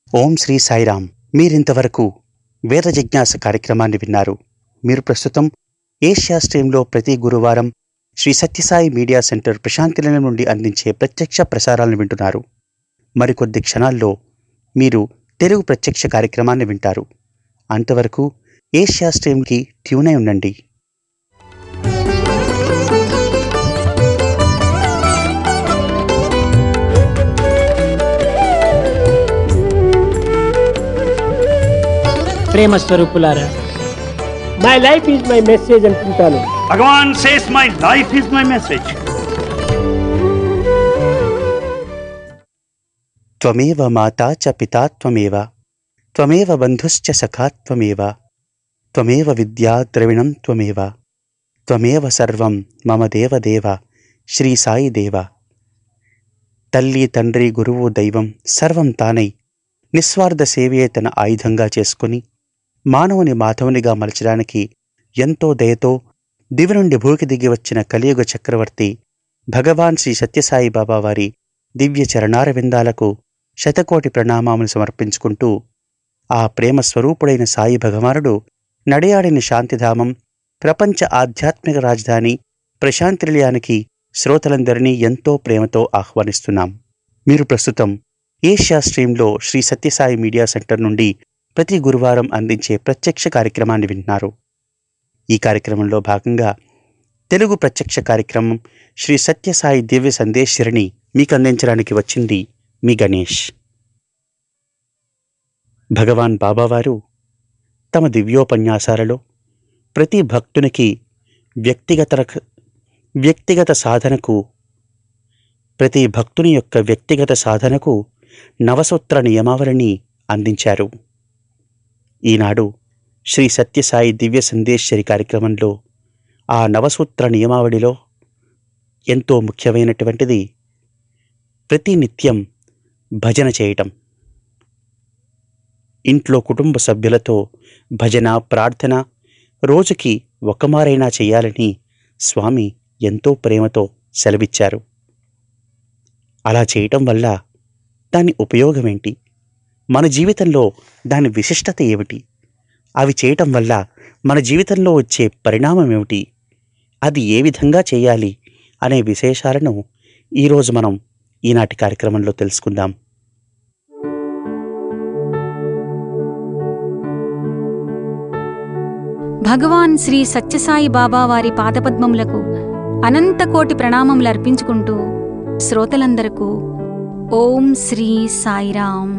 ఓం శ్రీ సాయిరామ్. మీరింతవరకు వేద జిజ్ఞాస కార్యక్రమాన్ని విన్నారు. మీరు ప్రస్తుతం ఏషియా స్ట్రీమ్లో ప్రతి గురువారం శ్రీ సత్యసాయి మీడియా సెంటర్ ప్రశాంతి నిలయం నుండి అందించే ప్రత్యక్ష ప్రసారాలను వింటున్నారు. మరికొద్ది క్షణాల్లో మీరు తెలుగు ప్రత్యక్ష కార్యక్రమాన్ని వింటారు. అంతవరకు ఏషియా స్ట్రీమ్కి ట్యూన్ అయి ఉండండి. ప్రేమ స్వరూపులారా, my life is my message అనుకుంటాను. Bhagavan says my life is my message. త్వమేవ మాతా చ పితా త్వమేవ, త్వమేవ బంధుశ్చ సఖా త్వమేవ, త్వమేవ విద్యా ద్రవిణం త్వమేవ, త్వమేవ సర్వం మమ దేవదేవ శ్రీ సాయి దేవ. తల్లి, తండ్రి, గురువు, దైవం సర్వం తానై నిస్వార్థ సేవయే తన ఆయుధంగా చేసుకుని మానవుని మాధవునిగా మలచడానికి ఎంతో దయతో దివి నుండి భూకి దిగి వచ్చిన కలియుగ చక్రవర్తి భగవాన్ శ్రీ సత్యసాయి బాబా వారి దివ్య చరణారవిందాలకు శతకోటి ప్రణామాములు సమర్పించుకుంటూ, ఆ ప్రేమ స్వరూపుడైన సాయి భగవానుడు నడియాడిన శాంతిధామం, ప్రపంచ ఆధ్యాత్మిక రాజధాని ప్రశాంతి నిలయానికి శ్రోతలందరినీ ఎంతో ప్రేమతో ఆహ్వానిస్తున్నాం. మీరు ప్రస్తుతం ఏషియా స్ట్రీమ్లో శ్రీ సత్యసాయి మీడియా సెంటర్ నుండి ప్రతి గురువారం అందించే ప్రత్యక్ష కార్యక్రమాన్ని వింటున్నారు. ఈ కార్యక్రమంలో భాగంగా తెలుగు ప్రత్యక్ష కార్యక్రమం శ్రీ సత్యసాయి దివ్య సందేశిని మీకు అందించడానికి వచ్చింది మీ గణేష్. భగవాన్ బాబావారు తమ దివ్యోపన్యాసాలలో ప్రతి భక్తునికి వ్యక్తిగత సాధనకు ప్రతి భక్తుని యొక్క వ్యక్తిగత సాధనకు నవసూత్ర నియమావళిని అందించారు. ఈనాడు శ్రీ సత్యసాయి దివ్య సందేశ్వరి కార్యక్రమంలో ఆ నవసూత్ర నియమావళిలో ఎంతో ముఖ్యమైనటువంటిది ప్రతి నిత్యం భజన చేయటం. ఇంట్లో కుటుంబ సభ్యులతో భజన, ప్రార్థన రోజుకి ఒక్కమారైనా చేయాలని స్వామి ఎంతో ప్రేమతో సెలవిచ్చారు. అలా చేయటం వల్ల దాని ఉపయోగమేంటి, మన జీవితంలో దాని విశిష్టత ఏమిటి, అవి చేయటం వల్ల మన జీవితంలో వచ్చే పరిణామం ఏమిటి, అది ఏ విధంగా చేయాలి అనే విశేషాలను ఈరోజు మనం ఈనాటి కార్యక్రమంలో తెలుసుకుందాం. భగవాన్ శ్రీ సత్యసాయి బాబా వారి పాదపద్మములకు అనంత కోటి ప్రణామములు అర్పించుకుంటూ శ్రోతలందరకు ఓం శ్రీ సాయిరామ్.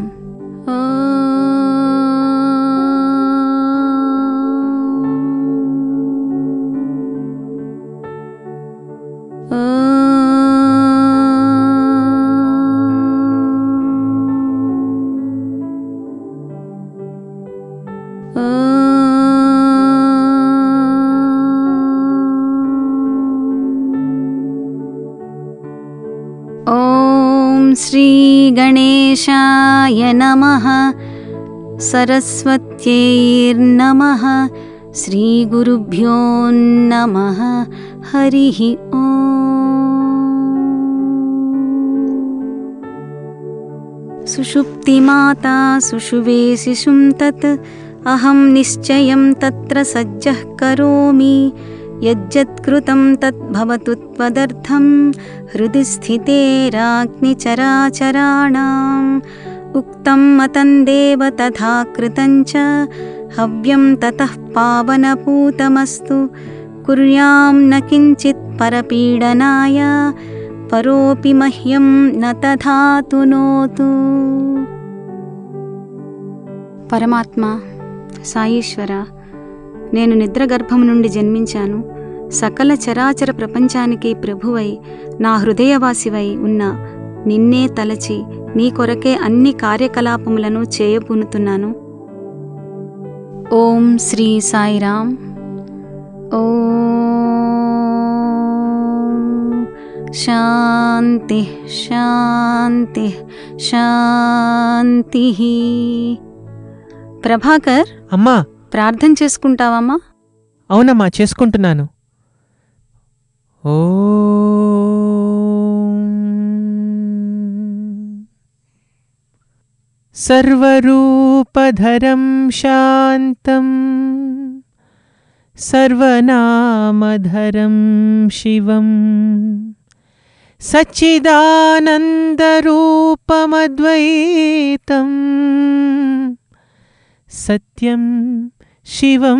శ్రీ గణేశాయ నమః, సరస్వత్యైర్నమః, శ్రీ గురుభ్యో నమః. హరిః ఓం. సుషుప్తిమాతా సుషువే శిశుం తత్, అహం నిశ్చయం తత్ర సజ్జః కరోమి. యజ్జత్కృతం తద్భవతు త్వదర్థం, హృది స్థితేరాజ్ఞి చరాచరాణాం. ఉక్తం మతం దేవ తథా కృతం చ, హవ్యం తతః పావనపూతమస్తు. కుర్యాం న కించిత్ పరపీడనాయ, పరోపి మహ్యం న తథా తునోతు. పరమాత్మ సాయీశ్వర, నేను నిద్రగర్భము నుండి జన్మించాను. సకల చరాచర ప్రపంచానికి ప్రభువై, నా హృదయవాసివై ఉన్న నిన్నే తలచి నీ కొరకే అన్ని కార్యకలాపములను చేయబూనుతున్నాను. ఓం శ్రీ సాయిరామ్. ఓం శాంతి శాంతి శాంతి. ప్రభాకర్, అమ్మా, ప్రార్థన చేసుకుంటావమ్మా? అవునమ్మా, చేసుకుంటున్నాను. సర్వరూపధరం శాంతం సర్వనామధరం శివం సచ్చిదానందరూపమద్వైతం సత్యం శివం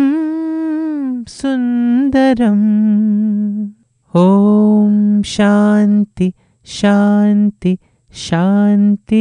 సుందరం. ఓం శాంతి శాంతి శాంతి.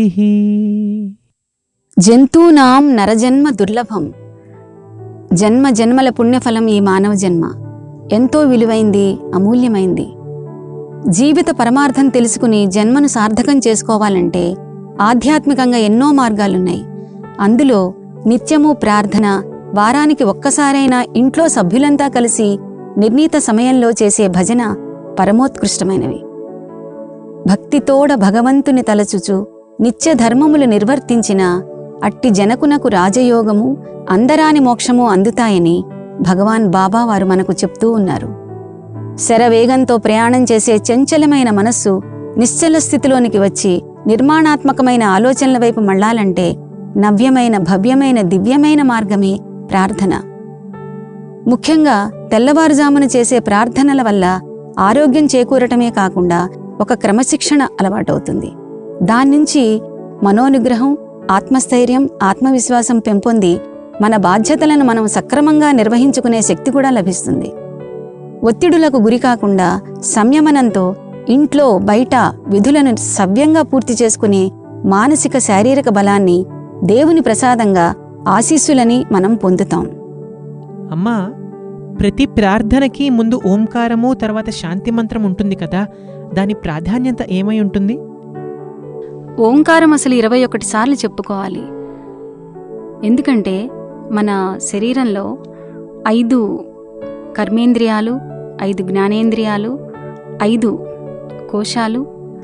జంతూనాం నరజన్మ దుర్లభం. జన్మ జన్మల పుణ్యఫలం ఈ మానవ జన్మ. ఎంతో విలువైంది, అమూల్యమైంది. జీవిత పరమార్థం తెలుసుకుని జన్మను సార్థకం చేసుకోవాలంటే ఆధ్యాత్మికంగా ఎన్నో మార్గాలున్నాయి. అందులో నిత్యము ప్రార్థన, వారానికి ఒక్కసారైనా ఇంట్లో సభ్యులంతా కలిసి నిర్ణీత సమయంలో చేసే భజన పరమోత్కృష్టమైనవి. భక్తితోడ భగవంతుని తలచుచు నిత్య ధర్మములు నిర్వర్తించిన అట్టి జనకునకు రాజయోగము, అందరాని మోక్షము అందుతాయని భగవాన్ బాబా వారు మనకు చెప్తూ ఉన్నారు. శరవేగంతో ప్రయాణం చేసే చంచలమైన మనస్సు నిశ్చల స్థితిలోనికి వచ్చి నిర్మాణాత్మకమైన ఆలోచనల వైపు మళ్లాలంటే నవ్యమైన, భవ్యమైన, దివ్యమైన మార్గమే ప్రార్థన. ముఖ్యంగా తెల్లవారుజామున చేసే ప్రార్థనల వల్ల ఆరోగ్యం చేకూరటమే కాకుండా ఒక క్రమశిక్షణ అలవాటవుతుంది. దాన్నుంచి మనోనిగ్రహం, ఆత్మస్థైర్యం, ఆత్మవిశ్వాసం పెంపొంది మన బాధ్యతలను మనం సక్రమంగా నిర్వహించుకునే శక్తి కూడా లభిస్తుంది. ఒత్తిడులకు గురికాకుండా సంయమనంతో ఇంట్లో బయట విధులను సవ్యంగా పూర్తి చేసుకునే మానసిక, శారీరక బలాన్ని దేవుని ప్రసాదంగా, ఆశీస్సులని మనం పొందుతాం. అమ్మా, ప్రతి ప్రార్థనకి ముందు ఓంకారము, తర్వాత శాంతి మంత్రం ఉంటుంది కదా, దాని ప్రాధాన్యత ఏమై ఉంటుంది? ఓంకారం అసలు 21 సార్లు చెప్పుకోవాలి. ఎందుకంటే మన శరీరంలో 5 కర్మేంద్రియాలు, 5 జ్ఞానేంద్రియాలు, 5 కోశాలు,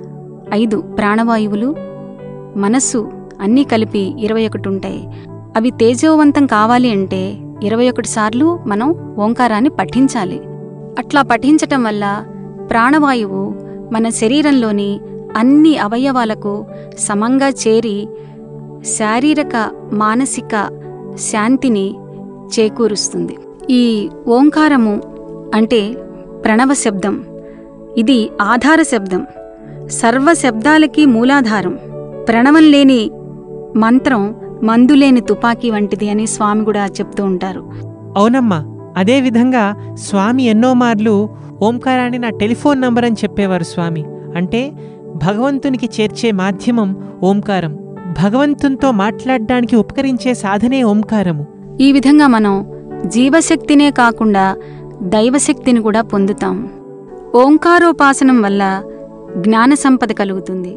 5 ప్రాణవాయువులు, మనస్సు అన్నీ కలిపి 21 ఉంటాయి. అవి తేజోవంతం కావాలి అంటే 21 సార్లు మనం ఓంకారాన్ని పఠించాలి. అట్లా పఠించటం వల్ల ప్రాణవాయువు మన శరీరంలోని అన్ని అవయవాలకు సమంగా చేరి శారీరక, మానసిక శాంతిని చేకూరుస్తుంది. ఈ ఓంకారము అంటే ప్రణవ శబ్దం. ఇది ఆధార శబ్దం, సర్వ శబ్దాలకి మూలాధారం. ప్రణవం లేని మంత్రం మందులేని తుపాకీ వంటిది అని స్వామి కూడా చెప్తూ ఉంటారు. అవునమ్మా, అదేవిధంగా స్వామి ఎన్నో మార్లు ఓంకారాన్ని నా టెలిఫోన్ నంబర్ అని చెప్పేవారు స్వామి. అంటే భగవంతునికి చేర్చే మాధ్యమం ఓంకారం, భగవంతునితో మాట్లాడడానికి ఉపకరించే సాధనే ఓంకారము. ఈ విధంగా మనం జీవశక్తినే కాకుండా దైవశక్తిని కూడా పొందుతాం. ఓంకారోపాసనం వల్ల జ్ఞాన సంపద కలుగుతుంది.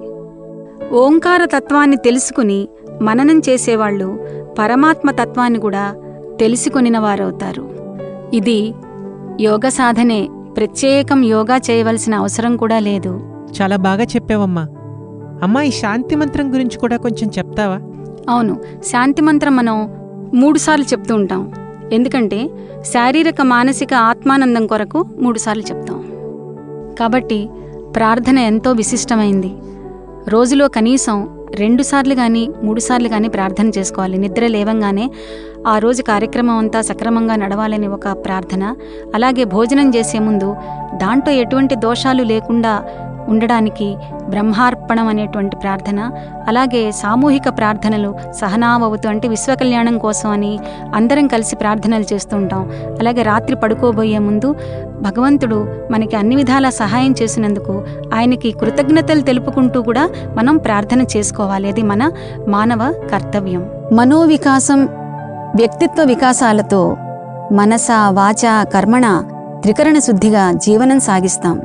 ఓంకార తత్వాన్ని తెలుసుకుని మననం చేసేవాళ్లు పరమాత్మ తత్వాన్ని కూడా తెలుసుకొనిన వారవుతారు. ఇది యోగ సాధనే, ప్రత్యేకం యోగా చేయవలసిన అవసరం కూడా లేదు. చాలా బాగా చెప్పావమ్మా. అమ్మా, ఈ శాంతి మంత్రం గురించి కూడా కొంచెం చెప్తావా? అవును, శాంతి మంత్రం మనం 3 సార్లు చెప్తూ ఉంటాం. ఎందుకంటే శారీరక, మానసిక, ఆత్మానందం కొరకు 3 సార్లు చెప్తాం. కాబట్టి ప్రార్థన ఎంతో విశిష్టమైంది. రోజులో కనీసం 2 సార్లు కానీ 3 సార్లు కానీ ప్రార్థన చేసుకోవాలి. నిద్ర లేవంగానే ఆ రోజు కార్యక్రమం అంతా సక్రమంగా నడవాలని ఒక ప్రార్థన. అలాగే భోజనం చేసే ముందు దాంట్లో ఎటువంటి దోషాలు లేకుండా ఉండడానికి బ్రహ్మార్పణం అనేటువంటి ప్రార్థన. అలాగే సామూహిక ప్రార్థనలు, సహనావవతు అంటే విశ్వకళ్యాణం కోసం అని అందరం కలిసి ప్రార్థనలు చేస్తూ ఉంటాం. అలాగే రాత్రి పడుకోబోయే ముందు భగవంతుడు మనకి అన్ని విధాలా సహాయం చేసినందుకు ఆయనకి కృతజ్ఞతలు తెలుపుకుంటూ కూడా మనం ప్రార్థన చేసుకోవాలి. అది మన మానవ కర్తవ్యం. మనోవికాసం, వ్యక్తిత్వ వికాసాలతో మనస, వాచ, కర్మణ త్రికరణ శుద్ధిగా జీవనం సాగిస్తాం.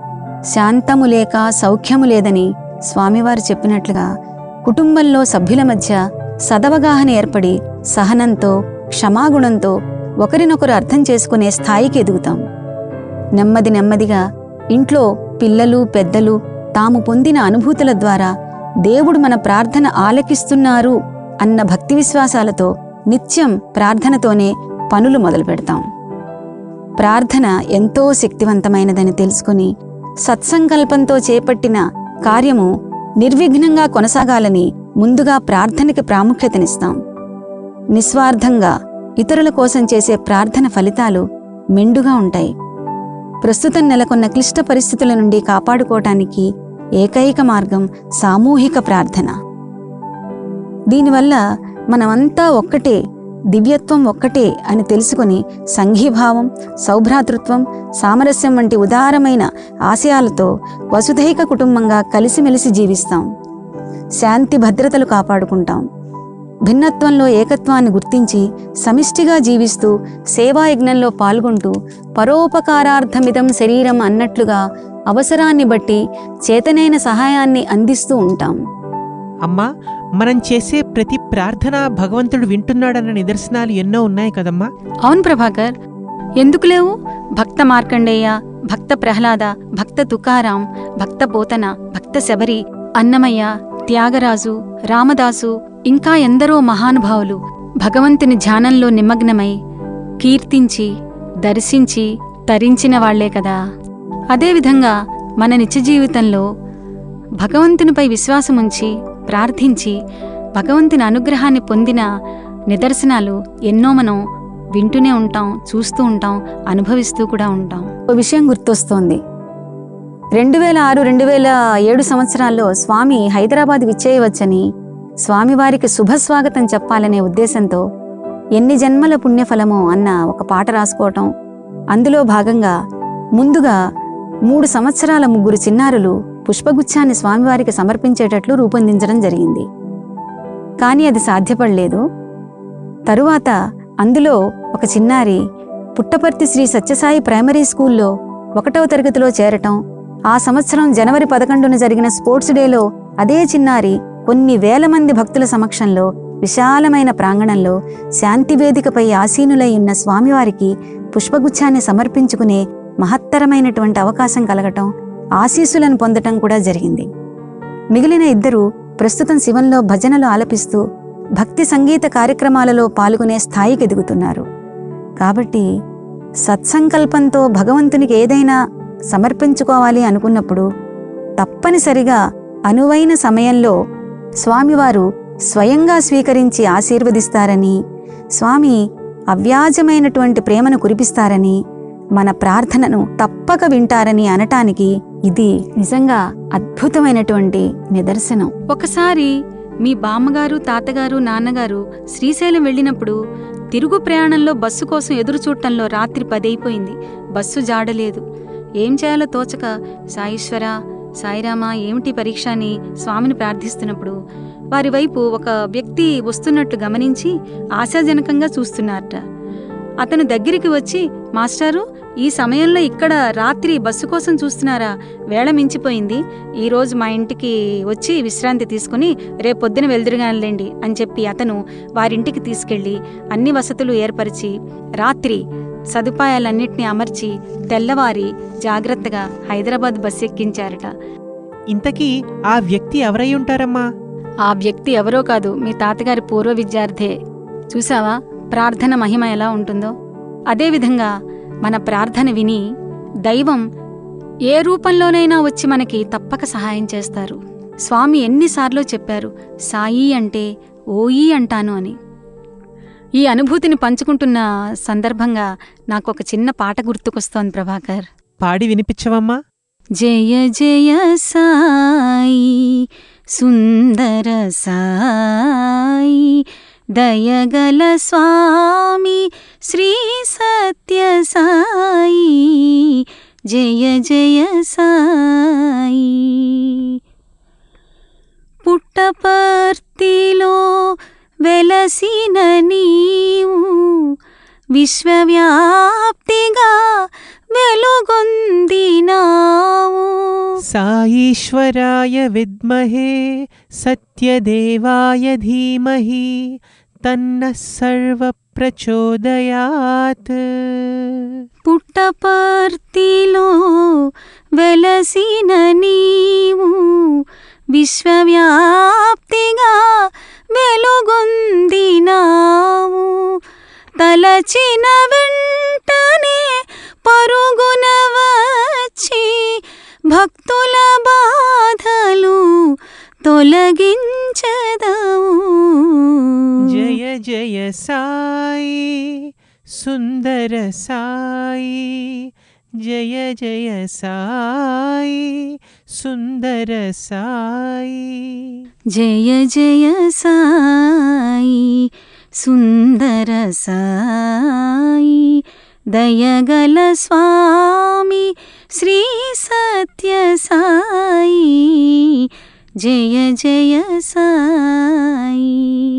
శాంతము లేక సౌఖ్యము లేదని స్వామివారు చెప్పినట్లుగా కుటుంబంలో సభ్యుల మధ్య సదవగాహన ఏర్పడి సహనంతో, క్షమాగుణంతో ఒకరినొకరు అర్థం చేసుకునే స్థాయికి ఎదుగుతాం. నెమ్మది నెమ్మదిగా ఇంట్లో పిల్లలు, పెద్దలు తాము పొందిన అనుభూతుల ద్వారా దేవుడు మన ప్రార్థన ఆలకిస్తున్నారు అన్న భక్తి విశ్వాసాలతో నిత్యం ప్రార్థనతోనే పనులు మొదలు పెడతాం. ప్రార్థన ఎంతో శక్తివంతమైనదని తెలుసుకుని సత్సంకల్పంతో చేపట్టిన కార్యము నిర్విఘ్నంగా కొనసాగాలని ముందుగా ప్రార్థనకి ప్రాముఖ్యతనిస్తాం. నిస్వార్థంగా ఇతరుల కోసం చేసే ప్రార్థన ఫలితాలు మెండుగా ఉంటాయి. ప్రస్తుతం నెలకొన్న క్లిష్ట పరిస్థితుల నుండి కాపాడుకోవటానికి ఏకైక మార్గం సామూహిక ప్రార్థన. దీనివల్ల మనమంతా ఒక్కటే, దివ్యత్వం ఒక్కటే అని తెలుసుకుని సంఘీభావం, సౌభ్రాతృత్వం, సామరస్యం వంటి ఉదారమైన ఆశయాలతో వసుధైక కుటుంబంగా కలిసిమెలిసి జీవిస్తాం. శాంతి భద్రతలు కాపాడుకుంటాం. భిన్నత్వంలో ఏకత్వాన్ని గుర్తించి సమిష్టిగా జీవిస్తూ సేవాయజ్ఞంలో పాల్గొంటూ పరోపకారార్థమిదం శరీరం అన్నట్లుగా అవసరాన్ని బట్టి చేతనైన సహాయాన్ని అందిస్తూ ఉంటాం. అమ్మా, మనం చేసే ప్రతి ప్రార్థన భగవంతుడు వింటున్నాడన్న నిదర్శనాలు ఎన్నో ఉన్నాయి కదమ్మా. అవును ప్రభాకర్, ఎందుకు లేవు? భక్త మార్కండేయ, భక్త ప్రహ్లాద, భక్త తుకారాం, భక్త పోతన, భక్త శబరి, అన్నమయ్య, త్యాగరాజు, రామదాసు, ఇంకా ఎందరో మహానుభావులు భగవంతుని ధ్యానంలో నిమగ్నమై కీర్తించి దర్శించి తరించిన వాళ్లే కదా. అదేవిధంగా మన నిత్య జీవితంలో భగవంతునిపై విశ్వాసముంచి ప్రార్థించి భగవంతుని అనుగ్రహాన్ని పొందిన నిదర్శనాలు ఎన్నో మనం వింటూనే ఉంటాం, చూస్తూ ఉంటాం, అనుభవిస్తూ కూడా ఉంటాం. ఓ విషయం గుర్తొస్తోంది. 2006-2007 సంవత్సరాల్లో స్వామి హైదరాబాద్ విచ్చేయవచ్చని స్వామివారికి శుభస్వాగతం చెప్పాలనే ఉద్దేశంతో ఎన్ని జన్మల పుణ్యఫలమో అన్న ఒక పాట రాసుకోవటం, అందులో భాగంగా ముందుగా 3 సంవత్సరాల 3 చిన్నారులు పుష్పగుచ్ఛాన్ని స్వామివారికి సమర్పించేటట్లు రూపొందించడం జరిగింది. కానీ అది సాధ్యపడలేదు. తరువాత అందులో ఒక చిన్నారి పుట్టపర్తి శ్రీ సత్యసాయి ప్రైమరీ స్కూల్లో 1వ తరగతిలో చేరటం, ఆ సంవత్సరం జనవరి 11న జరిగిన స్పోర్ట్స్ డేలో అదే చిన్నారి కొన్ని వేల మంది భక్తుల సమక్షంలో విశాలమైన ప్రాంగణంలో శాంతివేదికపై ఆసీనులై ఉన్న స్వామివారికి పుష్పగుచ్ఛాన్ని సమర్పించుకునే మహత్తరమైనటువంటి అవకాశం కలగటం, ఆశీస్సులను పొందటం కూడా జరిగింది. మిగిలిన 2 ప్రస్తుతం శివంలో భజనలు ఆలపిస్తూ భక్తి సంగీత కార్యక్రమాలలో పాల్గొనే స్థాయికి ఎదుగుతున్నారు. కాబట్టి సత్సంకల్పంతో భగవంతునికి ఏదైనా సమర్పించుకోవాలి అనుకున్నప్పుడు తప్పనిసరిగా అనువైన సమయంలో స్వామివారు స్వయంగా స్వీకరించి ఆశీర్వదిస్తారని, స్వామి అవ్యాజమైనటువంటి ప్రేమను కురిపిస్తారని, మన ప్రార్థనను తప్పక వింటారని అనటానికి ఇది నిజంగా అద్భుతమైనటువంటి నిదర్శనం. ఒకసారి మీ బామ్మగారు, తాతగారు, నాన్నగారు శ్రీశైలం వెళ్ళినప్పుడు తిరుగు ప్రయాణంలో బస్సు కోసం ఎదురుచూడటంలో రాత్రి 10 అయిపోయింది. బస్సు జాడలేదు. ఏం చేయాలో తోచక సాయిశ్వర, సాయిరామా ఏమిటి పరీక్ష అని స్వామిని ప్రార్థిస్తున్నప్పుడు వారి వైపు ఒక వ్యక్తి వస్తున్నట్టు గమనించి ఆశాజనకంగా చూస్తున్నారట. అతను దగ్గరికి వచ్చి, మాస్టారు, ఈ సమయంలో ఇక్కడ రాత్రి బస్సు కోసం చూస్తున్నారా? వేళ మించిపోయింది. ఈరోజు మా ఇంటికి వచ్చి విశ్రాంతి తీసుకుని రేపొద్దున వెళ్దురుగానిలేండి అని చెప్పి అతను వారింటికి తీసుకెళ్లి అన్ని వసతులు ఏర్పరిచి రాత్రి సదుపాయాలన్నింటినీ అమర్చి తెల్లవారి జాగ్రత్తగా హైదరాబాద్ బస్సు ఎక్కించారట. ఇంతకీ ఆ వ్యక్తి ఎవరై ఉంటారమ్మా? ఆ వ్యక్తి ఎవరో కాదు, మీ తాతగారి పూర్వ విద్యార్థే. చూసావా ప్రార్థన మహిమ ఎలా ఉంటుందో? అదేవిధంగా మన ప్రార్థన విని దైవం ఏ రూపంలోనైనా వచ్చి మనకి తప్పక సహాయం చేస్తారు. స్వామి ఎన్నిసార్లు చెప్పారు, సాయి అంటే ఓయి అంటాను అని. ఈ అనుభూతిని పంచుకుంటున్న సందర్భంగా నాకొక చిన్న పాట గుర్తుకొస్తోంది ప్రభాకర్. పాడి వినిపించవమ్మా. జయ జయ సాయి సుందర సాయి దయగల స్వామి శ్రీ సత్య సాయి జయ జయ సాయి. పుట్టపర్తిలో వెలసిన నీవు విశ్వవ్యాప్తిగా వెలుగొందినావు. సాయీశ్వరాయ విద్మహే సత్యదేవాయ ధీమహి తన్నః సర్వ ప్రచోదయాత్. పుట్టపర్తిలో వెలసిన నీవు విశ్వవ్యాప్తిగా వెలుగొందినావు. తలచిన వెంటనే పరుగున వచ్చి భక్తుల బాధలు తొలగించదవు. జయ సాయి సుందర సాయి జయ జయ సాయి సుందర సాయి జయ జయ సాయి సుందర సాయి దయగల స్వామి శ్రీ సత్య సాయి జయ జయ సాయి.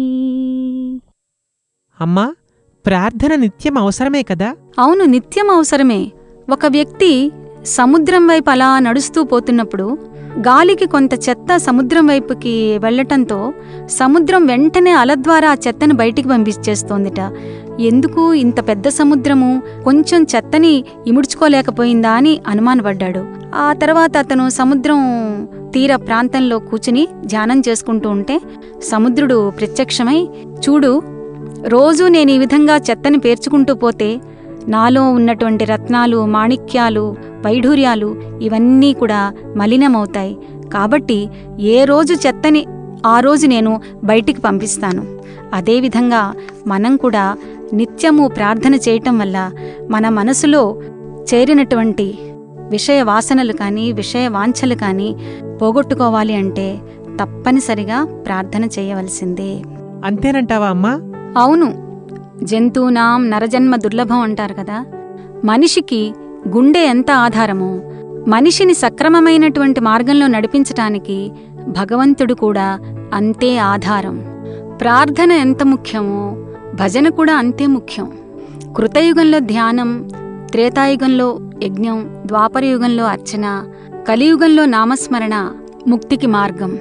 అమ్మా, ప్రార్థన నిత్యం అవసరమే కదా? అవును, నిత్యం అవసరమే. ఒక వ్యక్తి సముద్రం వైపు అలా నడుస్తూ పోతున్నప్పుడు గాలికి కొంత చెత్త సముద్రం వైపుకి వెళ్లటంతో సముద్రం వెంటనే అల ద్వారా ఆ చెత్తను బయటికి పంపించేస్తోందిట. ఎందుకు ఇంత పెద్ద సముద్రము కొంచెం చెత్తని ఇముడ్చుకోలేకపోయిందా అని అనుమానపడ్డాడు. ఆ తర్వాత అతను సముద్రం తీర ప్రాంతంలో కూర్చుని ధ్యానం చేసుకుంటూ ఉంటే సముద్రుడు ప్రత్యక్షమై, చూడు, రోజూ నేను ఈ విధంగా చెత్తని పేర్చుకుంటూ పోతే నాలో ఉన్నటువంటి రత్నాలు, మాణిక్యాలు, వైఢూర్యాలు ఇవన్నీ కూడా మలినమవుతాయి. కాబట్టి ఏ రోజు చెత్తని ఆ రోజు నేను బయటికి పంపిస్తాను. అదేవిధంగా మనం కూడా నిత్యము ప్రార్థన చేయటం వల్ల మన మనసులో చేరినటువంటి విషయ వాసనలు కానీ విషయ వాంఛలు కానీ పోగొట్టుకోవాలి అంటే తప్పనిసరిగా ప్రార్థన చేయవలసిందే. అంతేనంటావా అమ్మా? అవును. జంతువునాం నరజన్మ దుర్లభం అంటారు కదా. మనిషికి గుండె ఎంత ఆధారమో మనిషిని సక్రమమైనటువంటి మార్గంలో నడిపించటానికి భగవంతుడు కూడా అంతే ఆధారం. ప్రార్థన ఎంత ముఖ్యమో భజన కూడా అంతే ముఖ్యం. కృతయుగంలో ధ్యానం, త్రేతాయుగంలో యజ్ఞం, ద్వాపరయుగంలో అర్చన, కలియుగంలో నామస్మరణ ముక్తికి మార్గం.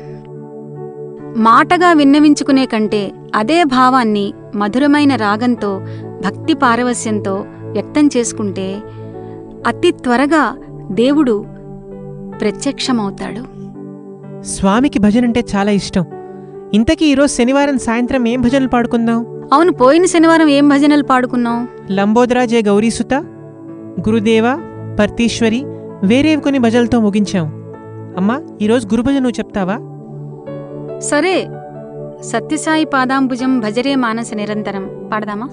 మాటగా విన్నవించుకునే కంటే అదే భావాన్ని మధురమైన రాగంతో, భక్తి పారవస్యంతో వ్యక్తం చేసుకుంటే అతి త్వరగా దేవుడు ప్రత్యక్షమవుతాడు. స్వామికి భజనంటే చాలా ఇష్టం. ఇంతకీ ఈరోజు శనివారం సాయంత్రం ఏం భజనలు పాడుకుందాం? అవును, పోయిన శనివారం ఏం భజనలు పాడుకున్నాం? లంబోదరా జయ గౌరీసుత, గురుదేవ, పర్తీశ్వరి, వేరేవి కొన్ని భజనలతో ముగించాం. అమ్మా, ఈరోజు గురుభజన నువ్వు చెప్తావా? సరే, సత్యసాయి పాదాంబుజం భజరే మానస నిరంతరం పాడదామా?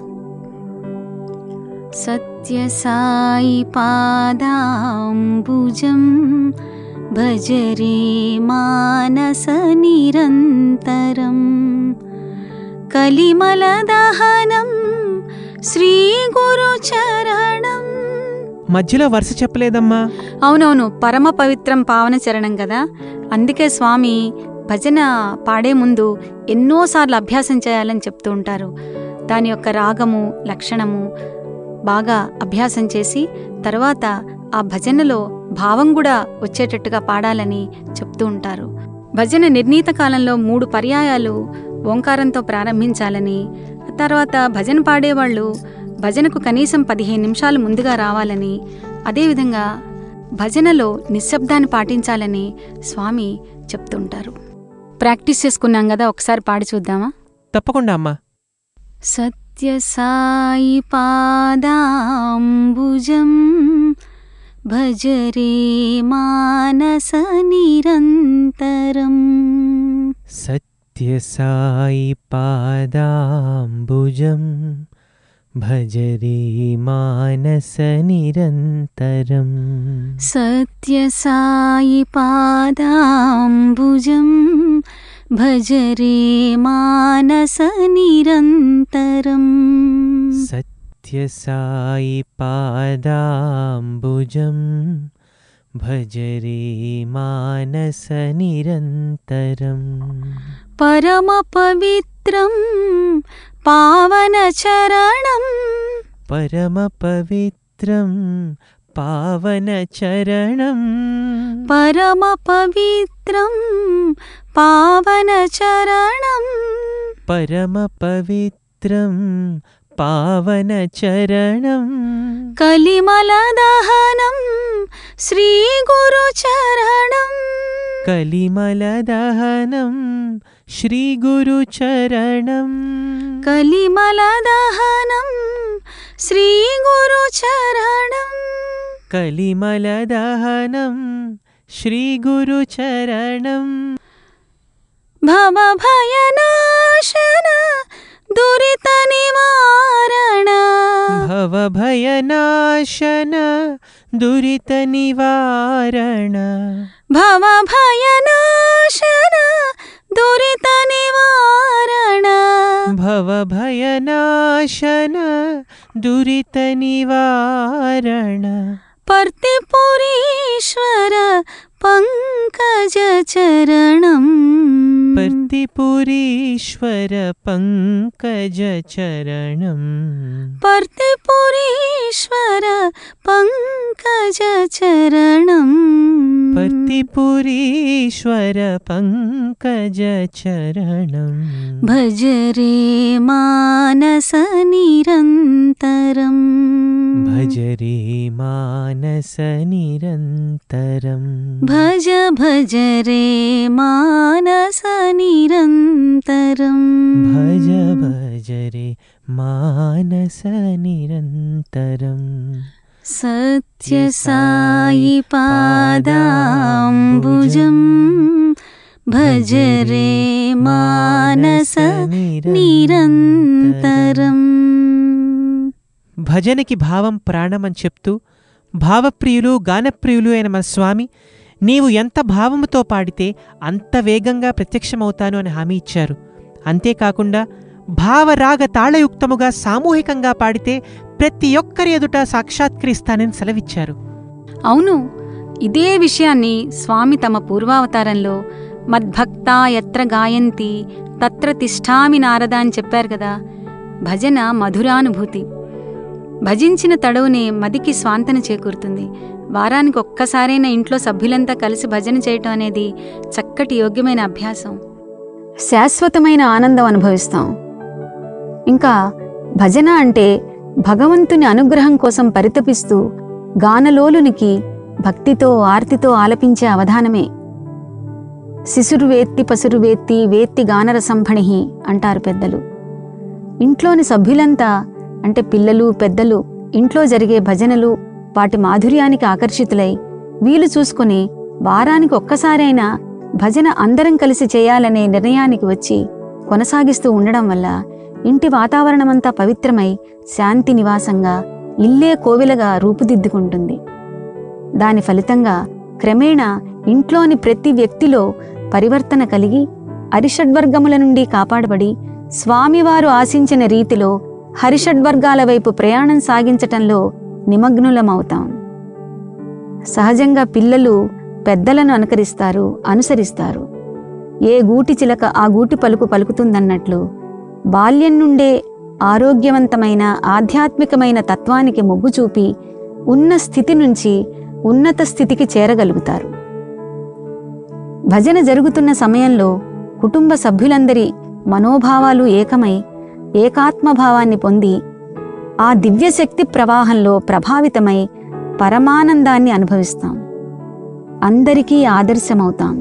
సత్యసాయి పాదాంబుజం భజరే మానస నిరంతరం కలిమల దహనం శ్రీ గురు చరణం. మధ్యలో వరుస చెప్పలేదమ్మా. అవునవును, పరమ పవిత్రం పావన చరణం కదా. అందుకే స్వామి భజన పాడే ముందు ఎన్నోసార్లు అభ్యాసం చేయాలని చెప్తూ ఉంటారు. దాని యొక్క రాగము, లక్షణము బాగా అభ్యాసం చేసి తర్వాత ఆ భజనలో భావం కూడా వచ్చేటట్టుగా పాడాలని చెప్తూ ఉంటారు. భజన నిర్ణీత కాలంలో 3 పర్యాయాలు ఓంకారంతో ప్రారంభించాలని, తర్వాత భజన పాడేవాళ్ళు భజనకు కనీసం 15 నిమిషాలు ముందుగా రావాలని, అదేవిధంగా భజనలో నిశ్శబ్దాన్ని పాటించాలని స్వామి చెప్తుంటారు. ప్రాక్టీస్ చేసుకున్నాం కదా, ఒకసారి పాడి చూద్దామా? తప్పకుండా అమ్మా. సత్యసాయి పాదాంబుజం భజరే మానస నిరంతరం. సత్యసాయి పాదాంబుజం భజరే మానస నిరంతరం. సత్యసాయి పాదాంబుజం భజరే మానస నిరంతరం. సత్యసాయి పాదాంబుజం భజరే మానస నిరంతరం. పరమ పవిత్రం పావన చరణం. పరమ పవిత్రం పావన చరణం. పరమ పవిత్రం పావన చరణం. పరమ పవిత్రం పావన చరణం. కలిమల దహనం శ్రీ గురు చరణం. కలిమల దహనం శ్రీ గురు చరణం. కలిమల దహనం శ్రీ గురు చరణం. కలిమల దహనం శ్రీ గురు చరణం. భవ భయనాశన దురిత భవభయనాశన దురిత నివారణ భవభయనాశన దురిత నివారణ భవభయనాశన దురిత నివారణ పర్తిపురీశ్వర పంకజ చరణం పర్తిపురీశ్వర పంకజ చరణం పర్తిపురీశ్వర పంకజ చరణం పర్తిపురీశ్వర పంకజ చరణం భజ రే మానస నిరంతరం భజ రే మానస నిరంతరం భజ భజ రే మానస నిరంతరం భజ భజ రే మానస నిరంతరం సత్య సాయి పాదాంబుజం భజ రే మానస నిరంతరం. భజనకి భావం ప్రాణమని చెప్తూ భావప్రియులు గానప్రియులు అయిన మన స్వామి నీవు ఎంత భావముతో పాడితే అంత వేగంగా ప్రత్యక్షమవుతాను అని హామీ ఇచ్చారు. అంతేకాకుండా భావరాగ తాళయుక్తముగా సామూహికంగా పాడితే ప్రతి ఒక్కరి ఎదుట సాక్షాత్కరిస్తానని సెలవిచ్చారు. అవును, ఇదే విషయాన్ని స్వామి తమ పూర్వావతారంలో మద్భక్తా యత్ర గాయంతి తత్ర తిష్ఠామి నారద అని చెప్పారు కదా. భజన మధురానుభూతి. భజించిన తడవునే మదికి స్వాంతన చేకూరుతుంది. వారానికి ఒక్కసారైనా ఇంట్లో సభ్యులంతా కలిసి భజన చేయటం అనేది చక్కటి యోగ్యమైన అభ్యాసం. శాశ్వతమైన ఆనందం అనుభవిస్తాం. ఇంకా భజన అంటే భగవంతుని అనుగ్రహం కోసం పరితపిస్తూ గానలోలునికి భక్తితో ఆర్తితో ఆలపించే అవధానమే. శిశురువేత్తి పసురువేత్తి వేత్తి గానరసంభణి అంటారు పెద్దలు. ఇంట్లోని సభ్యులంతా అంటే పిల్లలు పెద్దలు ఇంట్లో జరిగే భజనలు వాటి మాధుర్యానికి ఆకర్షితులై వీలు చూసుకుని వారానికి ఒక్కసారైనా భజన అందరం కలిసి చేయాలనే నిర్ణయానికి వచ్చి కొనసాగిస్తూ ఉండడం వల్ల ఇంటి వాతావరణమంతా పవిత్రమై శాంతి నివాసంగా ఇల్లే కోవిలగా రూపుదిద్దుకుంటుంది. దాని ఫలితంగా క్రమేణా ఇంట్లోని ప్రతి వ్యక్తిలో పరివర్తన కలిగి అరిషడ్వర్గముల నుండి కాపాడబడి స్వామివారు ఆశించిన రీతిలో హరిషడ్వర్గాల వైపు ప్రయాణం సాగించటంలో నిమగ్నులమవుతాం. సహజంగా పిల్లలు పెద్దలను అనుసరిస్తారు. ఏ గూటి చిలక ఆ గూటి పలుకు పలుకుతుందన్నట్లు బాల్యం నుండే ఆరోగ్యవంతమైన ఆధ్యాత్మికమైన తత్వానికి మొగ్గు చూపి ఉన్న స్థితి నుంచి ఉన్నత స్థితికి చేరగలుగుతారు. భజన జరుగుతున్న సమయంలో కుటుంబ సభ్యులందరి మనోభావాలు ఏకమై ఏకాత్మభావాన్ని పొంది ఆ దివ్యశక్తి ప్రవాహంలో ప్రభావితమై పరమానందాన్ని అనుభవిస్తాం. అందరికీ ఆదర్శమవుతాం.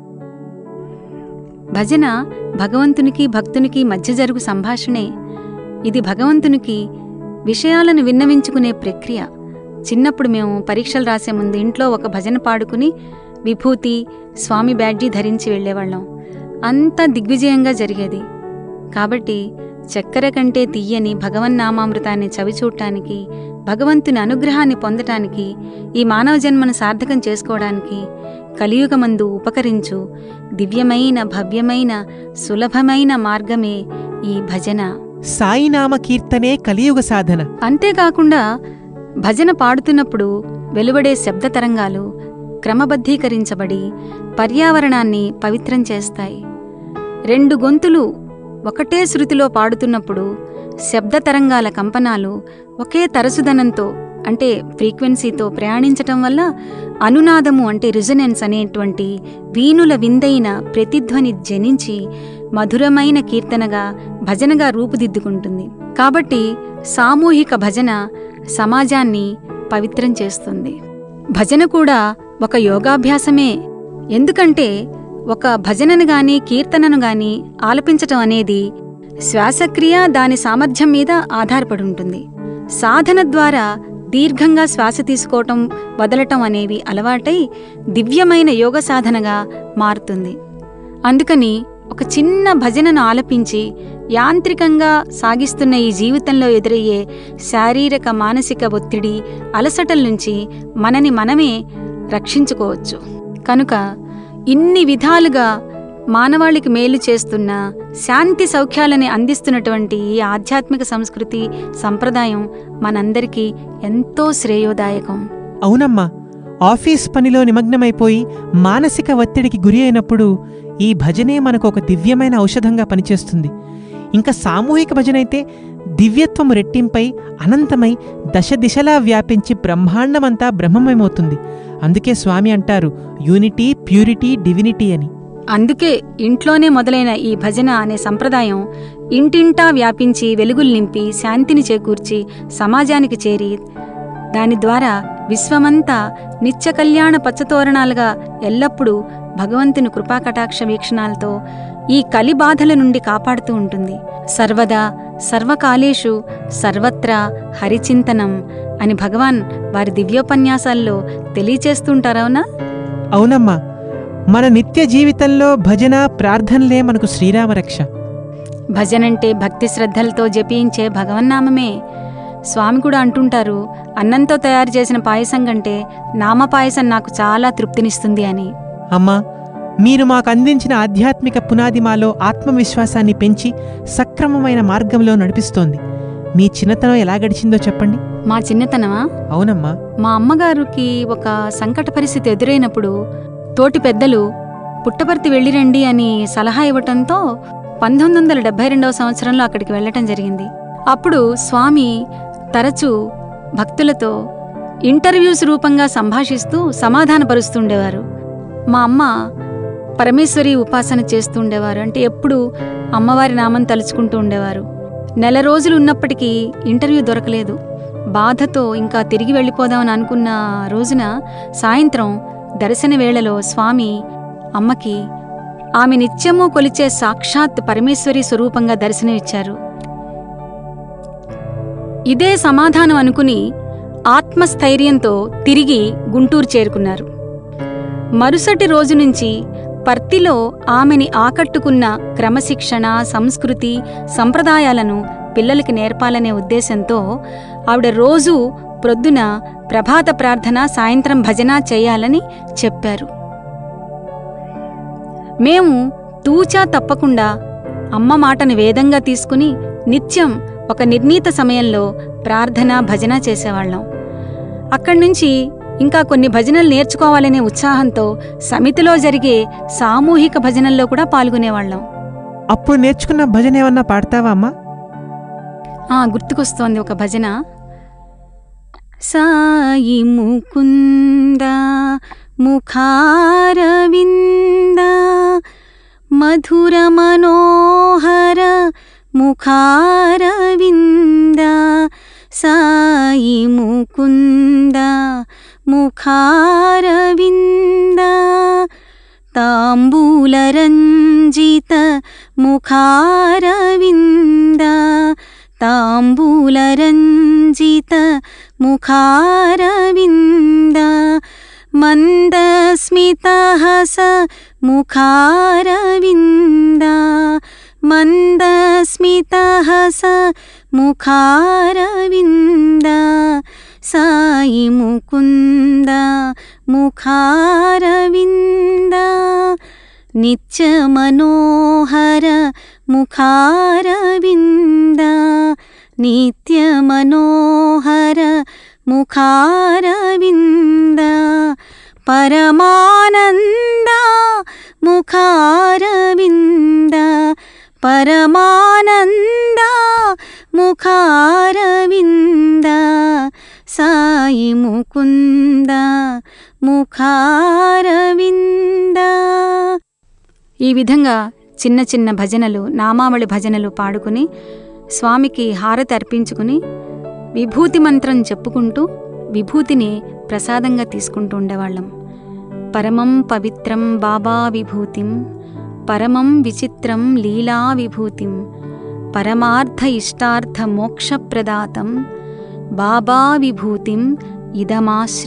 భజన భగవంతునికి భక్తునికి మధ్య జరుగు సంభాషణే. ఇది భగవంతునికి విషయాలను విన్నవించుకునే ప్రక్రియ. చిన్నప్పుడు మేము పరీక్షలు రాసే ముందు ఇంట్లో ఒక భజన పాడుకుని విభూతి స్వామి బ్యాడ్జీ ధరించి వెళ్లేవాళ్ళం. అంతా దిగ్విజయంగా జరిగేది. కాబట్టి చక్కెర కంటే తీయని భగవన్నామామృతాన్ని చవిచూడటానికి, భగవంతుని అనుగ్రహాన్ని పొందటానికి, ఈ మానవ జన్మను సార్థకం చేసుకోవడానికి కలియుగమందు ఉపకరించు దివ్యమైన భవ్యమైన సులభమైన మార్గమే ఈ భజన. సాయినామ కీర్తనే కలియుగ సాధన. అంతేకాకుండా భజన పాడుతున్నప్పుడు వెలువడే శబ్ద తరంగాలు క్రమబద్ధీకరించబడి పర్యావరణాన్ని పవిత్రం చేస్తాయి. 2 గొంతులు ఒకటే శృతిలో పాడుతున్నప్పుడు శబ్ద తరంగాల కంపనాలు ఒకే తరసుదనంతో అంటే ఫ్రీక్వెన్సీతో ప్రయాణించటం వల్ల అనునాదము అంటే రిజొనెన్స్ అనేటువంటి వీణుల విందైన ప్రతిధ్వని జనించి మధురమైన కీర్తనగా భజనగా రూపుదిద్దుకుంటుంది. కాబట్టి సామూహిక భజన సమాజాన్ని పవిత్రం చేస్తుంది. భజన కూడా ఒక యోగాభ్యాసమే. ఎందుకంటే ఒక భజనను గాని కీర్తనను గాని ఆలపించటం అనేది శ్వాసక్రియ దాని సామర్థ్యం మీద ఆధారపడి ఉంటుంది. సాధన ద్వారా దీర్ఘంగా శ్వాస తీసుకోవటం వదలటం అనేవి అలవాటై దివ్యమైన యోగ సాధనగా మారుతుంది. అందుకని ఒక చిన్న భజనను ఆలపించి యాంత్రికంగా సాగిస్తున్న ఈ జీవితంలో ఎదురయ్యే శారీరక మానసిక ఒత్తిడి అలసటల నుంచి మనని మనమే రక్షించుకోవచ్చు. కనుక ఇన్ని విధాలుగా మానవాళికి మేలు చేస్తున్న శాంతి సౌఖ్యాలని అందిస్తున్నటువంటి ఈ ఆధ్యాత్మిక సంస్కృతి సంప్రదాయం మనందరికీ ఎంతో శ్రేయోదాయకం. అవునమ్మా, ఆఫీస్ పనిలో నిమగ్నమైపోయి మానసిక ఒత్తిడికి గురి అయినప్పుడు ఈ భజనే మనకు ఒక దివ్యమైన ఔషధంగా పనిచేస్తుంది. ఇంకా సామూహిక భజనైతే దివ్యత్వం రెట్టింపై అనంతమై దశ దిశలా వ్యాపించి బ్రహ్మాండమంతా బ్రహ్మమయమవుతుంది. అందుకే స్వామి అంటారు యూనిటీ, ప్యూరిటీ, డివినిటీ అని. అందుకే ఇంట్లోనే మొదలైన ఈ భజన అనే సంప్రదాయం ఇంటింటా వ్యాపించి వెలుగులు నింపి శాంతిని చేకూర్చి సమాజానికి చేరి దాని ద్వారా విశ్వమంతా నిత్య కళ్యాణ పచ్చతోరణాలుగా ఎల్లప్పుడూ భగవంతుని కృపాకటాక్ష వీక్షణాలతో ఈ కలి బాధల నుండి కాపాడుతూ ఉంటుంది. సర్వదా సర్వకాలేషు సర్వత్రా హరిచింతనం అని భగవాన్ వారి దివ్యోపన్యాసాల్లో తెలియచేస్తుంటారవునా? అవునమ్మా, మన నిత్య జీవితంలో భజన ప్రార్థనలే మనకు శ్రీరామరక్ష. భజనంటే భక్తి శ్రద్ధలతో జపించే భగవన్నామమే. స్వామి కూడా అంటుంటారు, అన్నంతో తయారు చేసిన పాయసం కంటే నామ పాయసం నాకు చాలా తృప్తినిస్తుంది అని. అమ్మా, మీరు మాకు అందించిన ఆధ్యాత్మిక పునాది మాలో ఆత్మవిశ్వాసాన్ని పెంచి సక్రమమైన మార్గంలో నడిపిస్తోంది. మీ చిన్నతనం ఎలా గడిచిందో చెప్పండి. మా చిన్నతనమా? అవునమ్మా. మా అమ్మగారికి ఒక సంకట పరిస్థితి ఎదురైనప్పుడు తోటి పెద్దలు పుట్టపర్తి వెళ్ళిరండి అని సలహా ఇవ్వటంతో 1972 సంవత్సరంలో అక్కడికి వెళ్ళటం జరిగింది. అప్పుడు స్వామి తరచూ భక్తులతో ఇంటర్వ్యూస్ రూపంగా సంభాషిస్తూ సమాధానపరుస్తుండేవారు. మా అమ్మ పరమేశ్వరి ఉపాసన చేస్తుండేవారు. అంటే ఎప్పుడు అమ్మవారి నామం తలుచుకుంటూ ఉండేవారు. నెల రోజులు ఉన్నప్పటికీ ఇంటర్వ్యూ దొరకలేదు. బాధతో ఇంకా తిరిగి వెళ్ళిపోదామని అనుకున్న రోజున సాయంత్రం దర్శన వేళలో స్వామి అమ్మకి ఆమె నిత్యమూ కొలిచే సాక్షాత్ పరమేశ్వరి స్వరూపంగా దర్శనమిచ్చారు. ఇదే సమాధానం అనుకుని ఆత్మస్థైర్యంతో తిరిగి గుంటూరు చేరుకున్నారు. మరుసటి రోజు నుంచి పర్తిలో ఆమెని ఆకట్టుకున్న క్రమశిక్షణ, సంస్కృతి, సంప్రదాయాలను పిల్లలకి నేర్పాలనే ఉద్దేశంతో ఆవిడ రోజూ ప్రొద్దున ప్రభాత ప్రార్థన, సాయంత్రం భజన చేయాలని చెప్పారు. మేము తూచా తప్పకుండా అమ్మ మాటను వేదంగా తీసుకుని నిత్యం ఒక నిర్ణీత సమయంలో ప్రార్థన, భజన చేసేవాళ్ళం. అక్కడ్నుంచి ఇంకా కొన్ని భజనలు నేర్చుకోవాలనే ఉత్సాహంతో సమితిలో జరిగే సామూహిక భజనల్లో కూడా పాల్గొనేవాళ్ళం. అప్పుడు నేర్చుకున్న భజన ఏమన్నా పాడతావా అమ్మా? గుర్తుకొస్తోంది ఒక భజన. సాయి ముకుంద ముఖారవింద మధుర మనోహర ముఖారవింద సాయి ముకుంద ముఖారవింద తాంబూలరంజిత ముఖారవింద తాంబూలరంజిత ముఖారవింద మందస్మితహస ముఖారవింద మందస్మితహస ముఖారవింద సాయి ముకుంద ముఖారవింద నిత్య మనోహర ముఖారవింద నిత్య మనోహర ముఖారవింద పరమానంద ముఖారవింద పరమానంద ముఖారవింద సాయి ముకుంద ముఖారవింద. ఈ విధంగా చిన్న చిన్న భజనలు, నామావళి భజనలు పాడుకుని స్వామికి హారతి అర్పించుకుని విభూతి మంత్రం చెప్పుకుంటూ విభూతిని ప్రసాదంగా తీసుకుంటూ ఉండేవాళ్ళం. పరమం పవిత్రం బాబా విభూతిం, పరమం విచిత్రం లీలా విభూతిం, పరమార్థ ఇష్టార్థ మోక్షప్రదాతం బాబా విభూతిం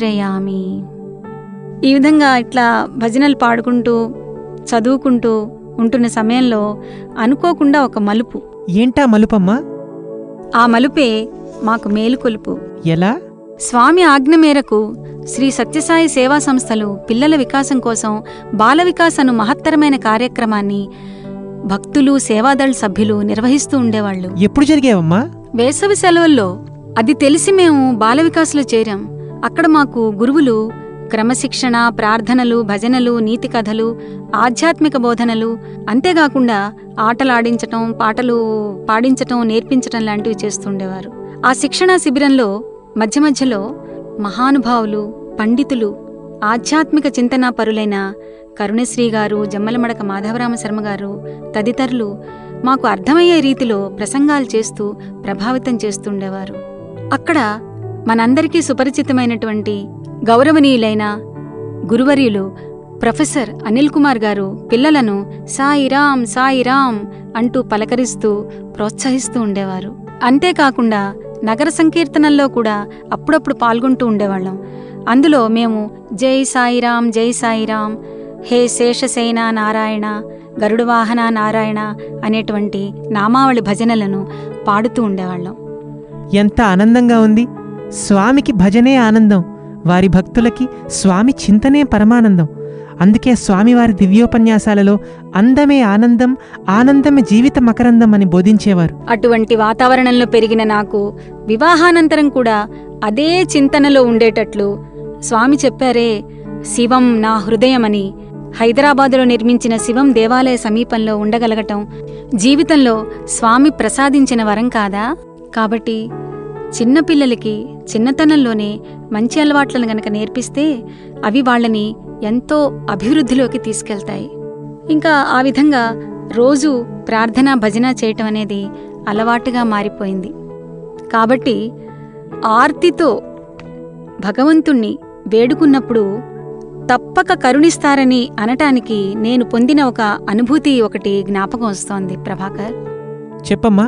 ఇదమాశ్రయామి. ఈ విధంగా ఇట్లా భజనలు పాడుకుంటూ చదువుకుంటూ ఉంటున్న సమయంలో అనుకోకుండా ఒక మలుపు. ఏంటా మలుపమ్మా? ఆ మలుపే మాకు మేలుకొలుపు. ఎలా? స్వామి ఆజ్ఞ మేరకు శ్రీ సత్యసాయి సేవా సంస్థలు పిల్లల వికాసం కోసం బాల వికాస్ అను మహత్తరమైన కార్యక్రమాన్ని భక్తులు, సేవాదళ్ సభ్యులు నిర్వహిస్తూ ఉండేవాళ్లు. ఎప్పుడు జరిగేవమ్మా? వేసవి సెలవుల్లో. అది తెలిసి మేము బాల వికాస్లో చేరాం. అక్కడ మాకు గురువులు క్రమశిక్షణ, ప్రార్థనలు, భజనలు, నీతి కథలు, ఆధ్యాత్మిక బోధనలు, అంతేకాకుండా ఆటలాడించటం, పాటలు పాడించటం, నేర్పించటం లాంటివి చేస్తుండేవారు. ఆ శిక్షణా శిబిరంలో మధ్య మధ్యలో మహానుభావులు, పండితులు, ఆధ్యాత్మిక చింతనా పరులైన కరుణశ్రీ గారు, జమ్మలమడక మాధవరామ శర్మ గారు తదితరులు మాకు అర్థమయ్యే రీతిలో ప్రసంగాలు చేస్తూ ప్రభావితం చేస్తుండేవారు. అక్కడ మనందరికీ సుపరిచితమైనటువంటి గౌరవనీయులైన గురువర్యులు ప్రొఫెసర్ అనిల్ కుమార్ గారు పిల్లలను సాయిరాం సాయిరాం అంటూ పలకరిస్తూ ప్రోత్సహిస్తూ ఉండేవారు. అంతేకాకుండా నగర సంకీర్తనల్లో కూడా అప్పుడప్పుడు పాల్గొంటూ ఉండేవాళ్ళం. అందులో మేము జై సాయిరాం జై సాయిరాం, హే శేషసేన నారాయణ, గరుడవాహన నారాయణ అనేటువంటి నామావళి భజనలను పాడుతూ ఉండేవాళ్ళం. ఎంత ఆనందంగా ఉంది! స్వామికి భజనే ఆనందం, వారి భక్తులకి స్వామి చింతనే పరమానందం. అందుకే స్వామివారి దివ్యోపన్యాసాలలో అందమే ఆనందం, ఆనందమే జీవిత మకరందం అని బోధించేవారు. అటువంటి వాతావరణంలో పెరిగిన నాకు వివాహానంతరం కూడా అదే చింతనలో ఉండేటట్లు స్వామి చెప్పారే, శివం నా హృదయమని. హైదరాబాదులో నిర్మించిన శివం దేవాలయ సమీపంలో ఉండగలగటం జీవితంలో స్వామి ప్రసాదించిన వరం కాదా? కాబట్టి చిన్నపిల్లలకి చిన్నతనంలోనే మంచి అలవాట్లను గనక నేర్పిస్తే అవి వాళ్ళని ఎంతో అభివృద్ధిలోకి తీసుకెళ్తాయి. ఇంకా ఆ విధంగా రోజు ప్రార్థన, భజన చేయటం అనేది అలవాటుగా మారిపోయింది. కాబట్టి ఆర్తితో భగవంతుణ్ణి వేడుకున్నప్పుడు తప్పక కరుణిస్తారని అనటానికి నేను పొందిన ఒక అనుభూతి ఒకటి జ్ఞాపకం వస్తోంది ప్రభాకర్. చెప్పమ్మా.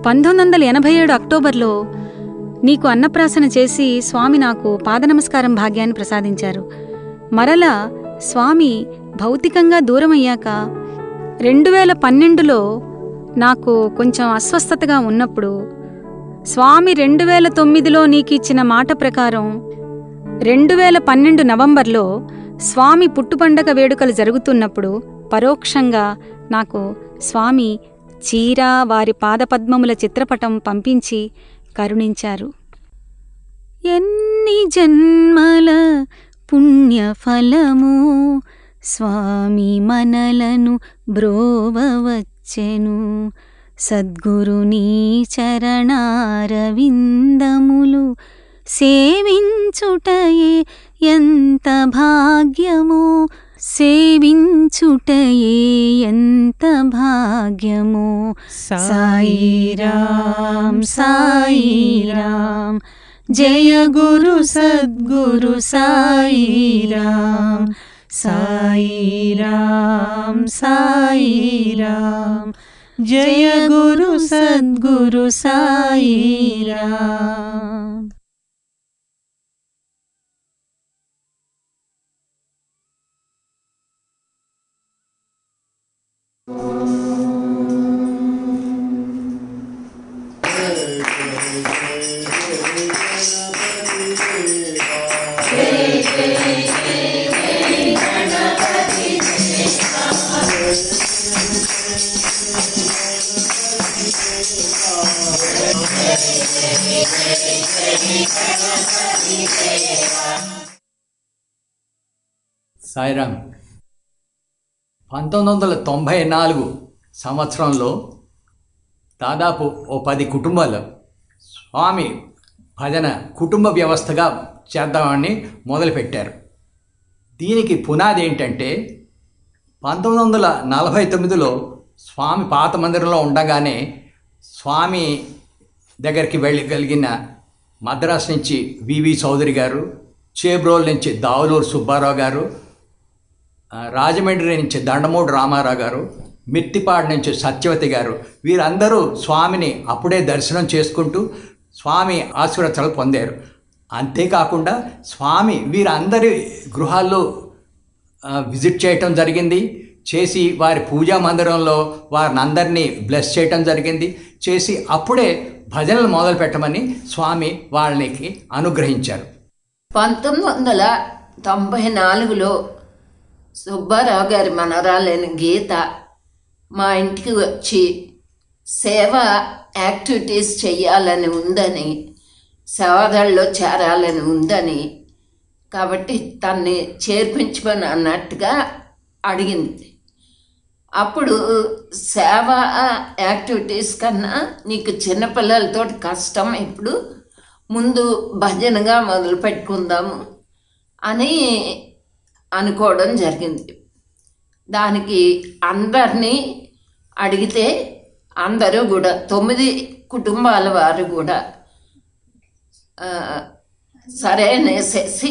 1987 అక్టోబర్లో నీకు అన్నప్రాసన చేసి స్వామి నాకు పాదనమస్కారం భాగ్యాన్ని ప్రసాదించారు. మరలా స్వామి భౌతికంగా దూరమయ్యాక 2012లో నాకు కొంచెం అస్వస్థతగా ఉన్నప్పుడు స్వామి 2009లో నీకిచ్చిన మాట ప్రకారం 2012 నవంబర్లో స్వామి పుట్టుపండగ వేడుకలు జరుగుతున్నప్పుడు పరోక్షంగా నాకు స్వామి చీర, వారి పాదపద్మముల చిత్రపటం పంపించి కరుణించారు. ఎన్ని జన్మల పుణ్యఫలము స్వామి మనలను బ్రోవవచ్చెను, సద్గురుని చరణారవిందములు సేవించుటయే ఎంత భాగ్యమో, సేవించుటయే ఎంత భాగ్యమో. సాయిరాం సాయిరాం, జయ గురు సద్గురు సాయిరాం, సాయిరాం సాయిరాం, జయ గురు సద్గురు సాయిరాం. సాయిరామ్. 1994 సంవత్సరంలో దాదాపు 10 కుటుంబాలు స్వామి భజన కుటుంబ వ్యవస్థగా చేద్దామని మొదలుపెట్టారు. దీనికి పునాది ఏంటంటే 1949లో స్వామి పాత మందిరంలో ఉండగానే స్వామి దగ్గరికి వెళ్ళగలిగిన మద్రాసు నుంచి వివి చౌదరి గారు, చేబ్రోల్ నుంచి దావులూరు సుబ్బారావు గారు, రాజమండ్రి నుంచి దండమూడి రామారావు గారు, మిత్తిపాడు నుంచి సత్యవతి గారు, వీరందరూ స్వామిని అప్పుడే దర్శనం చేసుకుంటూ స్వామి ఆశీర్వచనాలు పొందారు. అంతేకాకుండా స్వామి వీరందరి గృహాల్లో విజిట్ చేయటం జరిగింది. చేసి వారి పూజా మందిరంలో వారిని అందరినీ బ్లెస్ చేయటం జరిగింది. చేసి అప్పుడే భజనలు మొదలు పెట్టమని స్వామి వాళ్ళకి అనుగ్రహించారు. 1994లో సుబ్బారావు గారి మనవరాలైన గీత మా ఇంటికి వచ్చి సేవా యాక్టివిటీస్ చెయ్యాలని ఉందని, సేవాదళలో చేరాలని ఉందని, కాబట్టి తన్ని చేర్పించమని అన్నట్టుగా అడిగింది. అప్పుడు సేవా యాక్టివిటీస్ కన్నా నీకు చిన్నపిల్లలతో కష్టం, ఇప్పుడు ముందు భజనగా మొదలు పెట్టుకుందాము అని అనుకోవడం జరిగింది. దానికి అందరినీ అడిగితే అందరూ కూడా 9 కుటుంబాల వారు కూడా సరే అనేసేసి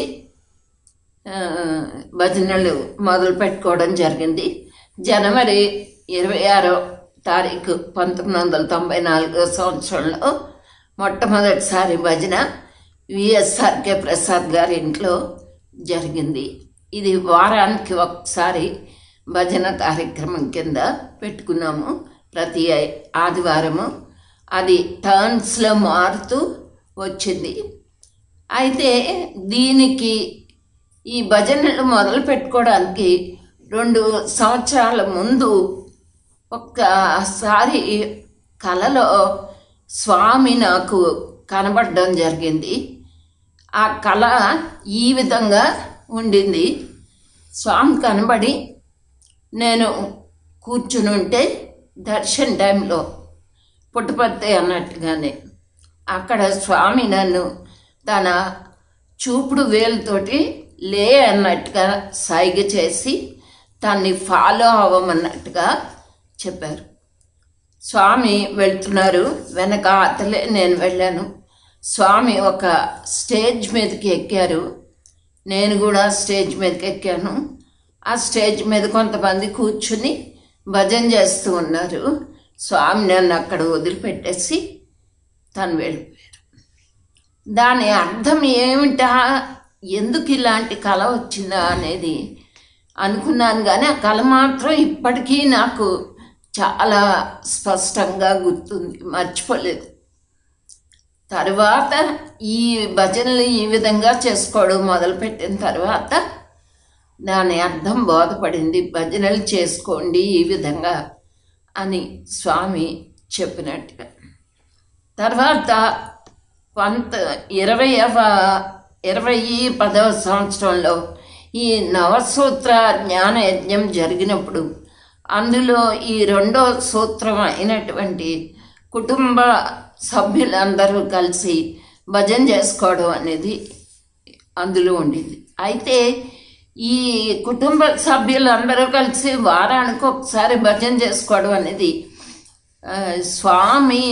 భజనలు మొదలు పెట్టుకోవడం జరిగింది. జనవరి 26వ తారీఖు 1994 సంవత్సరంలో మొట్టమొదటిసారి భజన విఎస్ఆర్కే ప్రసాద్ గారి ఇంట్లో జరిగింది. ఇది వారానికి ఒకసారి భజన కార్యక్రమం కింద పెట్టుకున్నాము, ప్రతి ఆదివారము. అది టర్న్స్లో మారుతూ వచ్చింది. అయితే దీనికి ఈ భజనలు మొదలు పెట్టుకోవడానికి 2 సంవత్సరాల ముందు ఒక్కసారి కలలో స్వామి నాకు కనబడడం జరిగింది. ఆ కళ ఈ విధంగా ఉండింది. స్వామి కనబడి నేను కూర్చుని ఉంటే దర్శన్ టైంలో పుట్టపర్తి అన్నట్టుగానే అక్కడ స్వామి నన్ను తన చూపుడు వేలుతోటి లే అన్నట్టుగా సైగ చేసి దాన్ని ఫాలో అవ్వమన్నట్టుగా చెప్పారు. స్వామి వెళ్తున్నారు, వెనక అతలే నేను వెళ్ళాను. స్వామి ఒక స్టేజ్ మీదకి ఎక్కారు, నేను కూడా స్టేజ్ మీదకి ఎక్కాను. ఆ స్టేజ్ మీద కొంతమంది కూర్చుని భజన చేస్తూ ఉన్నారు. స్వామి నన్ను అక్కడ వదిలిపెట్టేసి తను వెళ్ళిపోయారు. దాని అర్థం ఏమిటా, ఎందుకు ఇలాంటి కళ వచ్చిందా అనేది అనుకున్నాను. కానీ ఆ కళ మాత్రం ఇప్పటికీ నాకు చాలా స్పష్టంగా గుర్తుంది, మర్చిపోలేదు. తర్వాత ఈ భజనలు ఈ విధంగా చేసుకోవడం మొదలుపెట్టిన తర్వాత దాని అర్థం బోధపడింది. భజనలు చేసుకోండి ఈ విధంగా అని స్వామి చెప్పినట్టుగా. తర్వాత 2010వ సంవత్సరంలో ఈ నవసూత్ర జ్ఞానయజ్ఞం జరిగినప్పుడు అందులో ఈ 2వ సూత్రం అయినటువంటి కుటుంబ సభ్యులందరూ కలిసి భజన చేసుకోవడం అనేది అందులో ఉండేది. అయితే ఈ కుటుంబ సభ్యులందరూ కలిసి వారానికి ఒకసారి భజన చేసుకోవడం అనేది స్వామి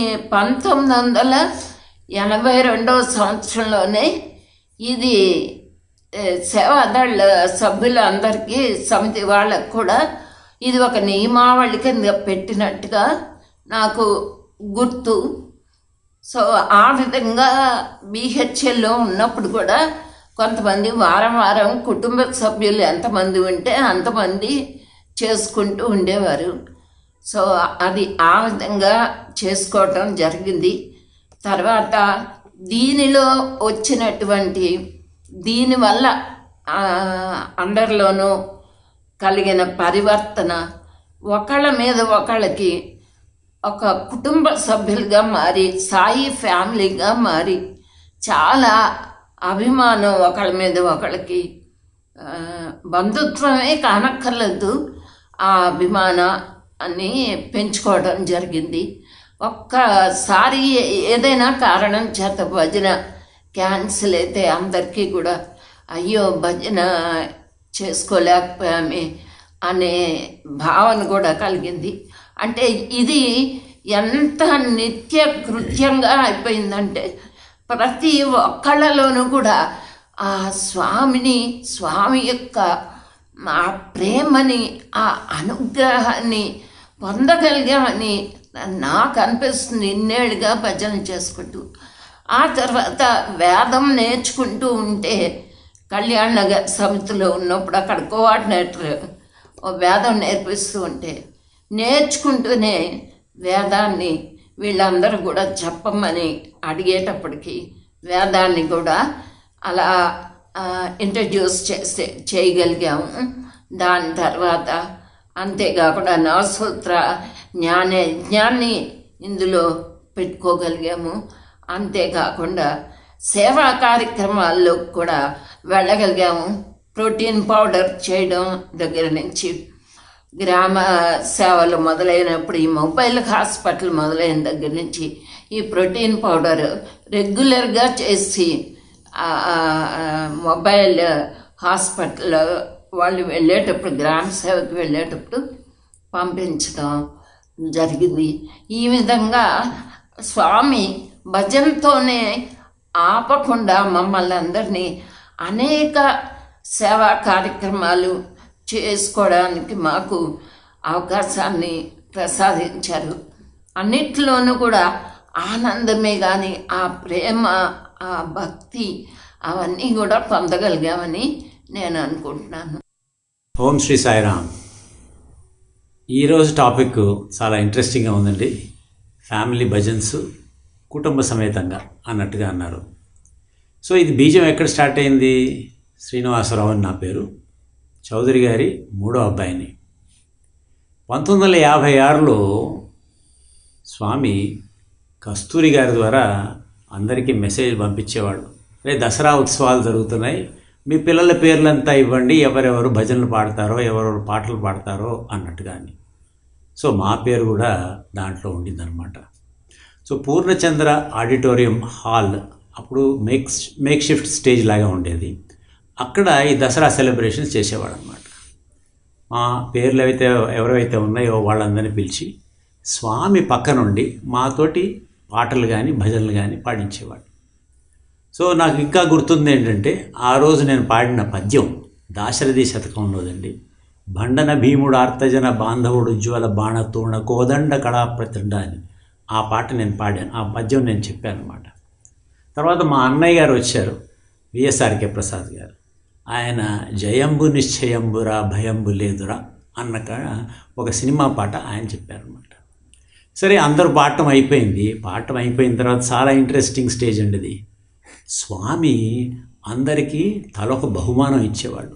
1982వ సంవత్సరంలోనే ఇది సేవాదళ సభ్యులందరికీ, సమితి వాళ్ళకు కూడా ఇది ఒక నియమావళి కింద పెట్టినట్టుగా నాకు గుర్తు. సో ఆ విధంగా బీహెచ్ఎల్లో ఉన్నప్పుడు కూడా కొంతమంది వారం వారం కుటుంబ సభ్యులు ఎంతమంది ఉంటే అంతమంది చేసుకుంటూ ఉండేవారు. సో అది ఆ విధంగా చేసుకోవటం జరిగింది. తర్వాత దీనిలో వచ్చినటువంటి దీనివల్ల అందరిలోనూ కలిగిన పరివర్తన, ఒకళ్ళ మీద ఒకళ్ళకి ఒక కుటుంబ సభ్యులుగా మారి, సాయి ఫ్యామిలీగా మారి, చాలా అభిమానం ఒకళ్ళ మీద ఒకళ్ళకి, బంధుత్వమే కానక్కర్లేదు, ఆ అభిమానాన్ని పెంచుకోవడం జరిగింది. ఒక్కసారి ఏదైనా కారణం చేత భజన క్యాన్సిల్ అయితే అందరికీ కూడా అయ్యో భజన చేసుకోలేకపోయామే అనే భావన కూడా కలిగింది. అంటే ఇది ఎంత నిత్య కృత్యంగా అయిపోయిందంటే ప్రతి ఒక్కళ్ళలోనూ కూడా ఆ స్వామి యొక్క ఆ ప్రేమని, ఆ అనుగ్రహాన్ని పొందగలిగామని నాకు అనిపిస్తుంది ఇన్నేళ్ళుగా భజన చేసుకుంటూ. ఆ తర్వాత వేదం నేర్చుకుంటూ ఉంటే కళ్యాణ్ నగర్ సమితిలో ఉన్నప్పుడు అక్కడ కోఆర్డినేటర్ ఓ వేదం నేర్పిస్తూ ఉంటే నేర్చుకుంటూనే వేదాన్ని వీళ్ళందరూ కూడా చెప్పమని అడిగేటప్పటికి వేదాన్ని కూడా అలా ఇంట్రడ్యూస్ చేయగలిగాము. దాని తర్వాత అంతేకాకుండా నవసూత్ర జ్ఞాన్ని ఇందులో పెట్టుకోగలిగాము. అంతేకాకుండా సేవా కార్యక్రమాల్లో కూడా వెళ్ళగలిగాము. ప్రోటీన్ పౌడర్ చేయడం దగ్గర నుంచి గ్రామ సేవలు మొదలైనప్పుడు, ఈ మొబైల్ హాస్పిటల్ మొదలైన దగ్గర నుంచి ఈ ప్రోటీన్ పౌడర్ రెగ్యులర్గా చేసి మొబైల్ హాస్పిటల్ వాళ్ళు వెళ్ళేటప్పుడు, గ్రామ సేవకు వెళ్ళేటప్పుడు పంపించడం జరిగింది. ఈ విధంగా స్వామి భజనతోనే ఆపకుండా మమ్మల్ని అందరినీ అనేక సేవా కార్యక్రమాలు చేసుకోవడానికి మాకు అవకాశాన్ని ప్రసాదించారు. అన్నిట్లోనూ కూడా ఆనందమే కానీ ఆ ప్రేమ, ఆ భక్తి అవన్నీ కూడా పొందగలిగామని నేను అనుకుంటున్నాను. ఓం శ్రీ సాయిరామ్. ఈరోజు టాపిక్ చాలా ఇంట్రెస్టింగ్గా ఉందండి. ఫ్యామిలీ భజన్స్ కుటుంబ సమేతంగా అన్నట్టుగా అన్నారు. సో ఇది బీజం ఎక్కడ స్టార్ట్ అయింది? శ్రీనివాసరావు అని నా పేరు, చౌదరి గారి 3వ అబ్బాయిని. 1956లో స్వామి కస్తూరి గారి ద్వారా అందరికీ మెసేజ్ పంపించేవాడు. అదే దసరా ఉత్సవాలు జరుగుతున్నాయి, మీ పిల్లల పేర్లంతా ఇవ్వండి, ఎవరెవరు భజనలు పాడతారో ఎవరెవరు పాటలు పాడతారో అన్నట్టుగా అని. సో మా పేరు కూడా దాంట్లో ఉండిందనమాట. సో పూర్ణచంద్ర ఆడిటోరియం హాల్ అప్పుడు మేక్ షిఫ్ట్ స్టేజ్ లాగా ఉండేది. అక్కడ ఈ దసరా సెలబ్రేషన్స్ చేసేవాడు అనమాట. మా పేర్లు ఎవరైతే ఉన్నాయో వాళ్ళందరినీ పిలిచి స్వామి పక్క నుండి మాతోటి పాటలు కానీ భజనలు కానీ పాడించేవాడు. సో నాకు ఇంకా గుర్తుంది ఏంటంటే, ఆ రోజు నేను పాడిన పద్యం దాశరథి శతకంలోదండి. భండన భీముడు ఆర్తజన బాంధవుడు ఉజ్వల బాణతోణ కోదండ కళాప్రచండ అని ఆ పాట నేను పాడాను. ఆ పద్యం నేను చెప్పాను అనమాట. తర్వాత మా అన్నయ్య గారు వచ్చారు, విఎస్ఆర్కే ప్రసాద్ గారు. ఆయన జయంబు నిశ్చయంబురా భయంబు లేదురా అన్నక ఒక సినిమా పాట ఆయన చెప్పారనమాట. సరే అందరూ పాడటం అయిపోయింది. పాడటం అయిపోయిన తర్వాత చాలా ఇంట్రెస్టింగ్ స్టేజ్ అండి ఇది. స్వామి అందరికీ తలొక బహుమానం ఇచ్చేవాడు.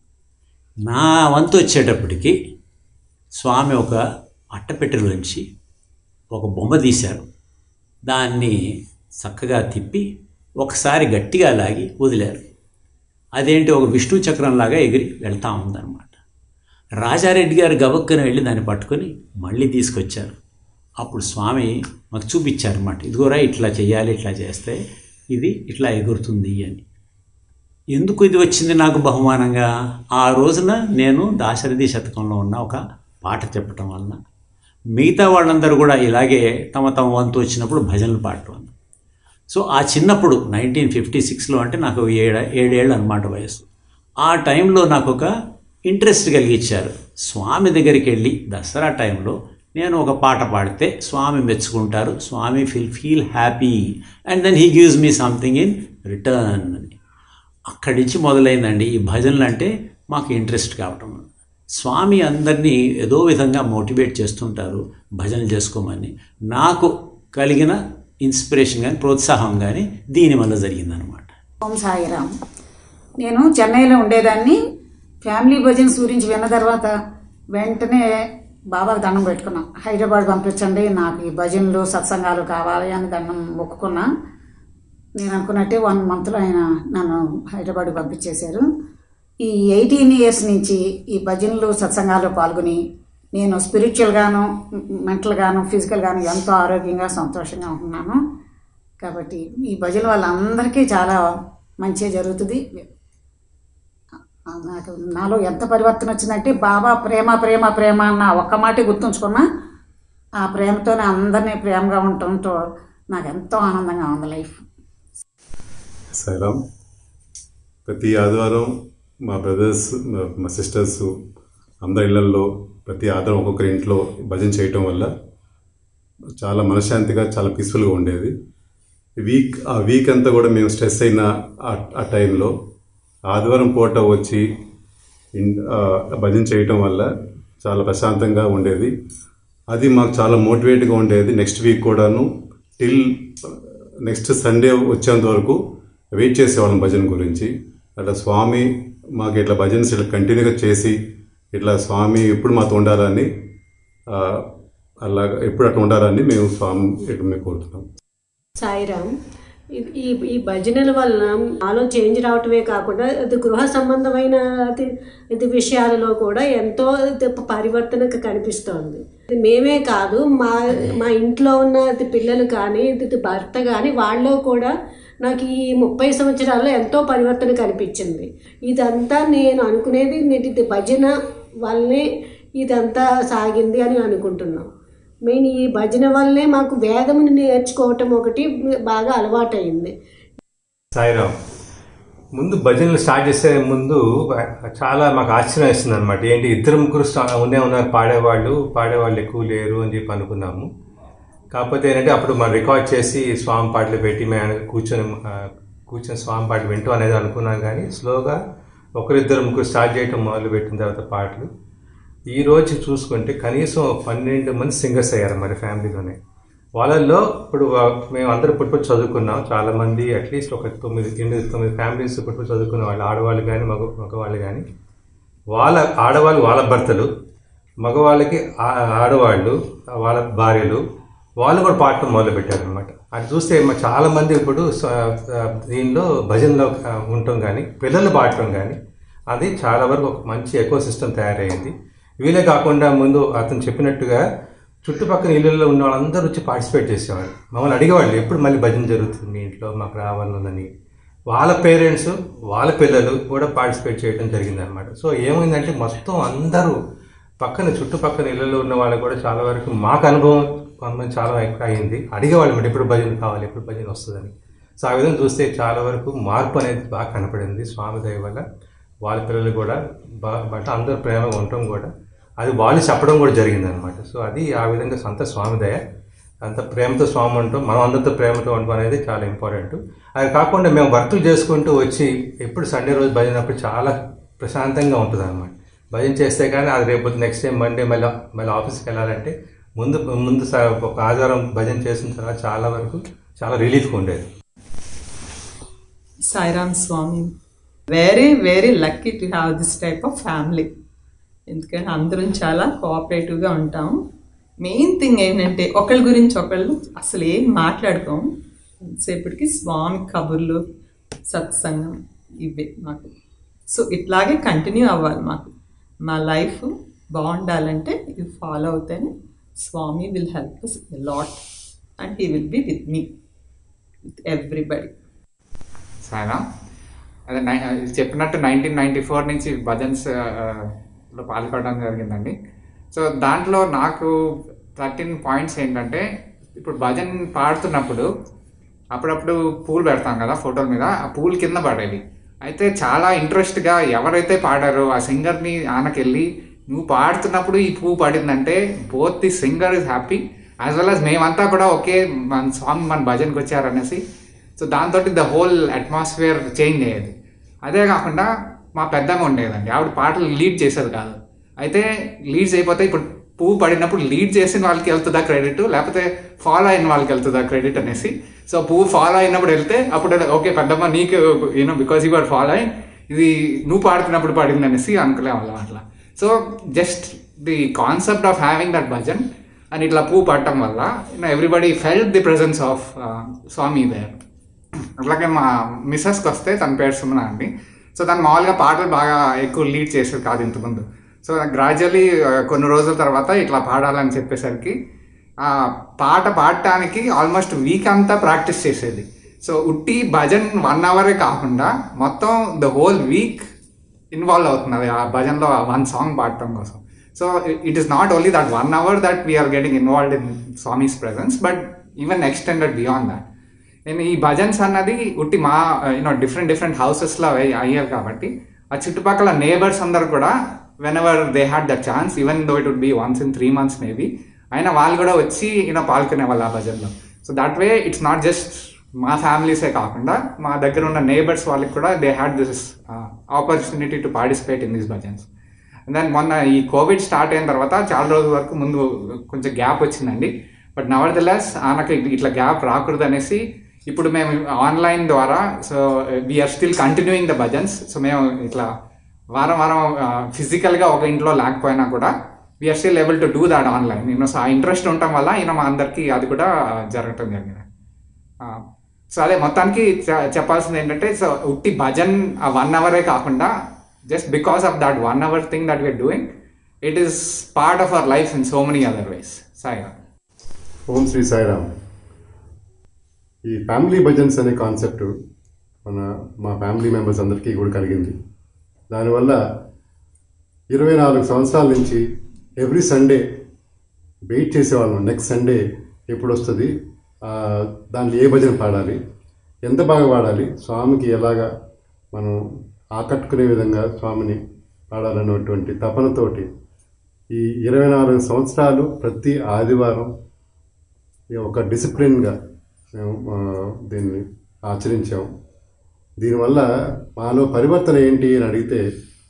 నా వంతు వచ్చేటప్పటికి స్వామి ఒక అట్టపెట్టెలోంచి ఒక బొమ్మ తీశారు. దాన్ని చక్కగా తిప్పి ఒకసారి గట్టిగా లాగి వదిలారు. అదేంటి ఒక విష్ణు చక్రంలాగా ఎగిరి వెళ్తూ ఉందన్నమాట. రాజారెడ్డి గారు గబక్కన వెళ్ళి దాన్ని పట్టుకొని మళ్ళీ తీసుకొచ్చారు. అప్పుడు స్వామి మాకు చూపించారన్నమాట, ఇదిగోరా ఇట్లా చేయాలి, ఇట్లా చేస్తే ఇది ఇట్లా ఎగురుతుంది అని. ఎందుకు ఇది వచ్చింది నాకు బహుమానంగా? ఆ రోజున నేను దాశరథి శతకంలో ఉన్న ఒక పాట చెప్పటం వలన మిగతా వాళ్ళందరూ కూడా ఇలాగే తమ తమ వంతు వచ్చినప్పుడు భజనలు పాడటం. సో ఆ చిన్నప్పుడు 1956లో అంటే నాకు 7 ఏళ్ళు అనమాట వయసు. ఆ టైంలో నాకు ఒక ఇంట్రెస్ట్ కలిగించారు. స్వామి దగ్గరికి వెళ్ళి దసరా టైంలో నేను ఒక పాట పాడితే స్వామి మెచ్చుకుంటారు, Swami feel happy and then he gives me something in return అని. అక్కడి నుంచి మొదలైందండి ఈ భజనలు అంటే మాకు ఇంట్రెస్ట్ కావటం. స్వామి అందరినీ ఏదో విధంగా మోటివేట్ చేస్తుంటారు భజనలు చేసుకోమని. నాకు కలిగిన ఇన్స్పిరేషన్ కానీ ప్రోత్సాహం కానీ దీనివల్ల జరిగిందనమాట. ఓం సాయిరామ్. నేను చెన్నైలో ఉండేదాన్ని. ఫ్యామిలీ భజన్స్ గురించి విన్న తర్వాత వెంటనే బాబాకు దండం పెట్టుకున్నా, హైదరాబాద్ పంపించండి, నాకు ఈ భజనలు సత్సంగాలు కావాలి అని దండం మొక్కుకున్నా. నేను అనుకున్నట్టే 1 monthలో ఆయన నన్ను హైదరాబాద్ పంపించేశారు. ఈ 18 years నుంచి ఈ భజనలు సత్సంగాల్లో పాల్గొని నేను స్పిరిచువల్గాను, మెంటల్గాను, ఫిజికల్గాను ఎంతో ఆరోగ్యంగా సంతోషంగా ఉంటున్నాను. కాబట్టి ఈ భజన వాళ్ళందరికీ చాలా మంచిగా జరుగుతుంది. నాకు నాలో ఎంత పరివర్తన వచ్చిందంటే, బాబా ప్రేమ ప్రేమ ప్రేమ అన్న ఒక్క మాటే గుర్తుంచుకున్నా. ఆ ప్రేమతోనే అందరినీ ప్రేమగా ఉండటంతో నాకు ఎంతో ఆనందంగా ఉంది లైఫ్. సాయిరామ్. ప్రతి ఆదివారం మా బ్రదర్స్, మా సిస్టర్స్ అందరి ఇళ్లల్లో ప్రతి ఆదివారం ఒక్కొక్కరి ఇంట్లో భజన చేయటం వల్ల చాలా మనశ్శాంతిగా, చాలా పీస్ఫుల్గా ఉండేది. ఆ వీక్ అంతా కూడా మేము స్ట్రెస్ అయిన ఆ టైంలో ఆదివారం పూట వచ్చి భజన చేయటం వల్ల చాలా ప్రశాంతంగా ఉండేది. అది మాకు చాలా మోటివేట్గా ఉండేది. నెక్స్ట్ వీక్ కూడాను టిల్ నెక్స్ట్ సండే వచ్చేంత వరకు వెయిట్ చేసేవాళ్ళం భజన గురించి. అట్లా స్వామి మాకు ఇట్లా భజన్స్ ఇట్లా కంటిన్యూగా చేసి ఇట్లా స్వామి ఎప్పుడు మాతో ఉండాలని, అలాగా ఎప్పుడు అట్లా ఉండాలని మేము స్వామి ఇట్లా మేము కోరుతున్నాం. సాయిరామ్, ఈ భజనల వలన నాలో చేంజ్ రావటమే కాకుండా అది గృహ సంబంధమైన ఇది విషయాలలో కూడా ఎంతో పరివర్తన కనిపిస్తోంది. మేమే కాదు, మా ఇంట్లో ఉన్న పిల్లలు కానీ భర్త కానీ వాళ్ళలో కూడా నాకు ఈ 30 సంవత్సరాల్లో ఎంతో పరివర్తన కనిపించింది. ఇదంతా నేను అనుకునేది ఇది భజన వల్లనే ఇదంతా సాగింది అని అనుకుంటున్నాం. మెయిన్ ఈ భజన వల్లే మాకు వేదముని నేర్చుకోవటం ఒకటి బాగా అలవాటైంది. సాయిరామ్, ముందు భజనలు స్టార్ట్ చేసే ముందు చాలా మాకు ఆశ్చర్యం వేస్తుంది అనమాట. ఏంటి 2-3 ఉన్నారు పాడేవాళ్ళు ఎక్కువ లేరు అని చెప్పి అనుకున్నాము. కాకపోతే ఏంటంటే అప్పుడు మనం రికార్డ్ చేసి స్వామి పాటలు పెట్టి మేము కూర్చొని స్వామి పాటలు వింటూ అనేది అనుకున్నాం. కానీ స్లోగా 1-2-3 స్టార్ట్ చేయటం మొదలు పెట్టిన తర్వాత పాటలు ఈరోజు చూసుకుంటే కనీసం 12 మంది సింగర్స్ అయ్యారు మరి ఫ్యామిలీలోనే. వాళ్ళల్లో ఇప్పుడు మేము అందరూ పుట్టుపడి చదువుకున్నాం. చాలామంది అట్లీస్ట్ ఒక 9 ఫ్యామిలీస్ పుట్టుపడి చదువుకున్న వాళ్ళు, ఆడవాళ్ళు కానీ మగవాళ్ళు కానీ. ఆడవాళ్ళు వాళ్ళ భర్తలు, మగవాళ్ళకి ఆడవాళ్ళు వాళ్ళ భార్యలు, వాళ్ళు కూడా పాడటం మొదలుపెట్టారు అనమాట. అది చూస్తే చాలామంది ఇప్పుడు దీనిలో భజనలో ఉండటం కానీ పిల్లలు పాడటం కానీ అది చాలా వరకు ఒక మంచి ఎకో సిస్టమ్ తయారయ్యింది. వీలే కాకుండా ముందు అతను చెప్పినట్టుగా చుట్టుపక్కల ఇళ్ళల్లో ఉన్న వాళ్ళందరూ వచ్చి పార్టిసిపేట్ చేసేవాళ్ళు. మమ్మల్ని అడిగేవాళ్ళు ఎప్పుడు మళ్ళీ భజన జరుగుతుంది మీ ఇంట్లో, మాకు రావాలని. వాళ్ళ పేరెంట్స్ వాళ్ళ పిల్లలు కూడా పార్టిసిపేట్ చేయడం జరిగిందనమాట. సో ఏమైందంటే మొత్తం అందరూ చుట్టుపక్కల ఇళ్ళల్లో ఉన్న వాళ్ళు కూడా చాలా వరకు మాకు అనుభవం కొంతమంది చాలా ఎక్కువ అయింది. అడిగేవాళ్ళు మరి ఎప్పుడు భజన కావాలి, ఎప్పుడు భజన వస్తుందని. సో ఆ విధంగా చూస్తే చాలా వరకు మార్పు అనేది బాగా కనపడింది స్వామి దయ వల్ల. వాళ్ళ పిల్లలు కూడా అందరూ ప్రేమగా ఉండటం కూడా అది వాళ్ళు చెప్పడం కూడా జరిగిందనమాట. సో అది ఆ విధంగా అంత స్వామి దయ, అంత ప్రేమతో స్వామి ఉండటం, మనం అందరితో ప్రేమతో ఉండటం అనేది చాలా ఇంపార్టెంట్. అది కాకుండా మేము వర్కులు చేసుకుంటూ వచ్చి ఎప్పుడు సండే రోజు భజన అప్పుడు చాలా ప్రశాంతంగా ఉంటుంది అనమాట. భజన చేస్తే కానీ అది రేపు నెక్స్ట్ టైం మండే మళ్ళీ ఆఫీస్కి వెళ్ళాలంటే ముందు ఒక ఆదివారం భజన చేసిన తర్వాత చాలా వరకు చాలా రిలీఫ్గా ఉండేది. Sairam Swami, very very lucky to have this type of family. ఎందుకంటే అందరం చాలా కోఆపరేటివ్గా ఉంటాం. మెయిన్ థింగ్ ఏంటంటే ఒకళ్ళ గురించి ఒకళ్ళు అసలు ఏం మాట్లాడుకోం. ఎంతసేపటికి స్వామి కబుర్లు, సత్సంగం ఇవే మాకు. సో ఇట్లాగే కంటిన్యూ అవ్వాలి. మా లైఫ్ బాగుండాలంటే ఇవి ఫాలో అవుతేనే Swami will help us a lot and he will be with me, with everybody. Sairam, అదే చెప్పినట్టు 1994 నుంచి భజన్స్లో పాల్గొనడం జరిగిందండి. సో దాంట్లో నాకు 13 పాయింట్స్ ఏంటంటే, ఇప్పుడు భజన్ పాడుతున్నప్పుడు అప్పుడప్పుడు పూలు పెడతాం కదా ఫోటోల మీద, ఆ పూలు కింద పడేవి. అయితే చాలా ఇంట్రెస్ట్గా ఎవరైతే పాడారో ఆ సింగర్ని ఆనకెళ్ళి, నువ్వు పాడుతున్నప్పుడు ఈ పువ్వు పడిందంటే both the singer is happy as well as మేమంతా కూడా ఓకే మన స్వామి మన భజన్కి వచ్చారనేసి. సో దాంతో ద హోల్ అట్మాస్ఫియర్ చేంజ్ అయ్యేది. అదే కాకుండా మా పెద్దమ్మ ఉండేదండి, ఆవిడ పాటలు లీడ్ చేసేది కాదు. అయితే లీడ్స్ అయిపోతే ఇప్పుడు పువ్వు పడినప్పుడు లీడ్ చేసిన వాళ్ళకి వెళ్తుందా క్రెడిట్, లేకపోతే ఫాలో అయిన వాళ్ళకి వెళ్తుందా క్రెడిట్ అనేసి. సో పువ్వు ఫాలో అయినప్పుడు వెళ్తే అప్పుడు ఓకే పెద్దమ్మ నీకు బికాజ్ యూ ఆర్ ఫాలో అయి ఇది నువ్వు పాడుతున్నప్పుడు పడింది అనేసి అనుకోలేవాళ్ళం అట్లా. So just the concept of having that bhajan and ఇట్లా పువ్వు పడటం వల్ల everybody felt the presence of Swami there. అట్లాగే మా మిస్సెస్కి వస్తే తన పేరు సుమన అండి. సో తను మామూలుగా పాటలు బాగా ఎక్కువ లీడ్ చేసేది కాదు ఇంతకుముందు. సో గ్రాడ్యువల్లీ కొన్ని రోజుల తర్వాత ఇట్లా పాడాలని చెప్పేసరికి పాట పాడటానికి ఆల్మోస్ట్ వీక్ అంతా ప్రాక్టీస్ చేసేది. సో ఉట్టి భజన్ 1 అవరే కాకుండా మొత్తం ద హోల్ వీక్ ఇన్వాల్వ్ అవుతున్నది ఆ భజన్లో 1 సాంగ్ పాడటం కోసం. So it is not only that 1 hour that we are getting involved in Swami's presence, but even extended beyond that. నేను ఈ భజన్స్ అన్నది ఉట్టి మా డిఫరెంట్ హౌసెస్లో అయ్యారు కాబట్టి ఆ చుట్టుపక్కల నేబర్స్ అందరు కూడా whenever they had the chance, even though it would be once in 3 months maybe, అయినా వాళ్ళు కూడా వచ్చి పాల్గొనే వాళ్ళు ఆ భజన్లో. So that way it's not just మా ఫ్యామిలీసే కాకుండా మా దగ్గర ఉన్న నేబర్స్ వాళ్ళకి కూడా they had this opportunity to participate in these bhajans. Then మొన్న ఈ కోవిడ్ స్టార్ట్ అయిన తర్వాత చాలా రోజుల వరకు ముందు కొంచెం గ్యాప్ వచ్చిందండి. బట్ నవర్దెలెస్ నాకు ఇట్లా గ్యాప్ రాకూడదు అనేసి ఇప్పుడు మేము ఆన్లైన్ ద్వారా so we are still continuing the bhajans. So మేము ఇట్లా వారం వారం ఫిజికల్గా ఒక ఇంట్లో లేకపోయినా కూడా we are still able to do that online. So ఆ ఇంట్రెస్ట్ ఉండటం వల్ల మా అందరికీ అది కూడా జరగటం జరిగింది. సో అదే మొత్తానికి చెప్పాల్సింది ఏంటంటే, సో ఉట్టి భజన్ 1 hour కాకుండా just because of that 1 hour thing that we're doing, it is part of our life in so many other ways. Sairam. ఓం శ్రీ సాయిరామ్. ఈ ఫ్యామిలీ భజన్స్ అనే కాన్సెప్ట్ మా ఫ్యామిలీ మెంబర్స్ అందరికీ కూడా కలిగింది. దానివల్ల 24 సంవత్సరాల నుంచి ఎవ్రీ సండే వెయిట్ చేసేవాళ్ళం. నెక్స్ట్ సండే ఎప్పుడు వస్తుంది, దాంట్లో ఏ భజన పాడాలి, ఎంత బాగా పాడాలి, స్వామికి ఎలాగా మనం ఆకట్టుకునే విధంగా స్వామిని పాడాలన్నటువంటి తపనతోటి ఈ 24 సంవత్సరాలు ప్రతి ఆదివారం ఒక డిసిప్లిన్గా మేము దీన్ని ఆచరించాము. దీనివల్ల మాలో పరివర్తన ఏంటి అని అడిగితే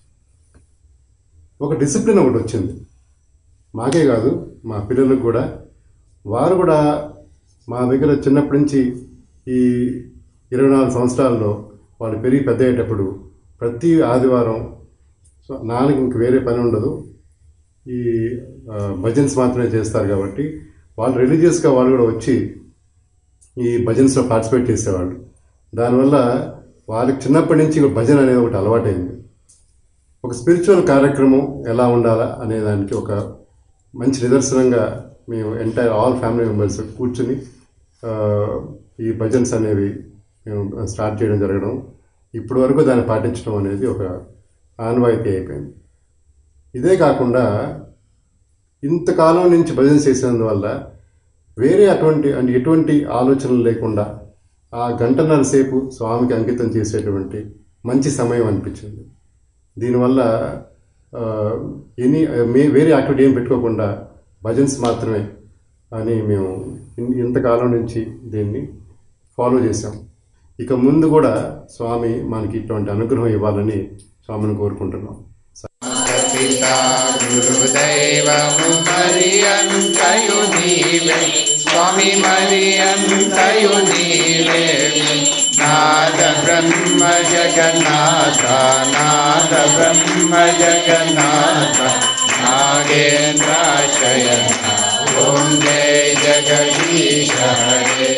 ఒక డిసిప్లిన్ ఒకటి వచ్చింది. మాకే కాదు, మా పిల్లలకు కూడా. వారు కూడా మా దగ్గర చిన్నప్పటి నుంచి ఈ 24 సంవత్సరాల్లో వాళ్ళు పెరిగి పెద్ద అయ్యేటప్పుడు ప్రతి ఆదివారం నాలుగు ఇంక వేరే పని ఉండదు, ఈ భజన్స్ మాత్రమే చేస్తారు. కాబట్టి వాళ్ళు రిలీజియస్గా వాళ్ళు కూడా వచ్చి ఈ భజన్స్లో పార్టిసిపేట్ చేసేవాళ్ళు. దానివల్ల వాళ్ళకి చిన్నప్పటి నుంచి భజన అనేది ఒకటి అలవాటైంది. ఒక స్పిరిచువల్ కార్యక్రమం ఎలా ఉండాలా అనే దానికి ఒక మంచి నిదర్శనంగా మేము ఆల్ ఫ్యామిలీ మెంబర్స్ కూర్చుని ఈ భజన్స్ అనేవి మేము స్టార్ట్ చేయడం జరగడం, ఇప్పటి వరకు దాన్ని పాటించడం అనేది ఒక ఆనవాయితీ అయిపోయింది. ఇదే కాకుండా ఇంతకాలం నుంచి భజన చేసినందువల్ల వేరే ఎటువంటి ఆలోచనలు లేకుండా ఆ 1.5 సేపు స్వామికి అంకితం చేసేటువంటి మంచి సమయం అనిపించింది. దీనివల్ల వేరే యాక్టివిటీ ఏం పెట్టుకోకుండా భజన్స్ మాత్రమే అని మేము ఇంతకాలం నుంచి దీన్ని ఫాలో చేసాం. ఇక ముందు కూడా స్వామి మనకి ఇటువంటి అనుగ్రహం ఇవ్వాలని స్వామిని కోరుకుంటున్నాం. స్వామి మరి అంతయు నీవే, నాద బ్రహ్మ జగన్నాథ, నాద బ్రహ్మ జగన్నాథ, నాగేంద్ర శయన, ఓం జయ జగదీశ హరే.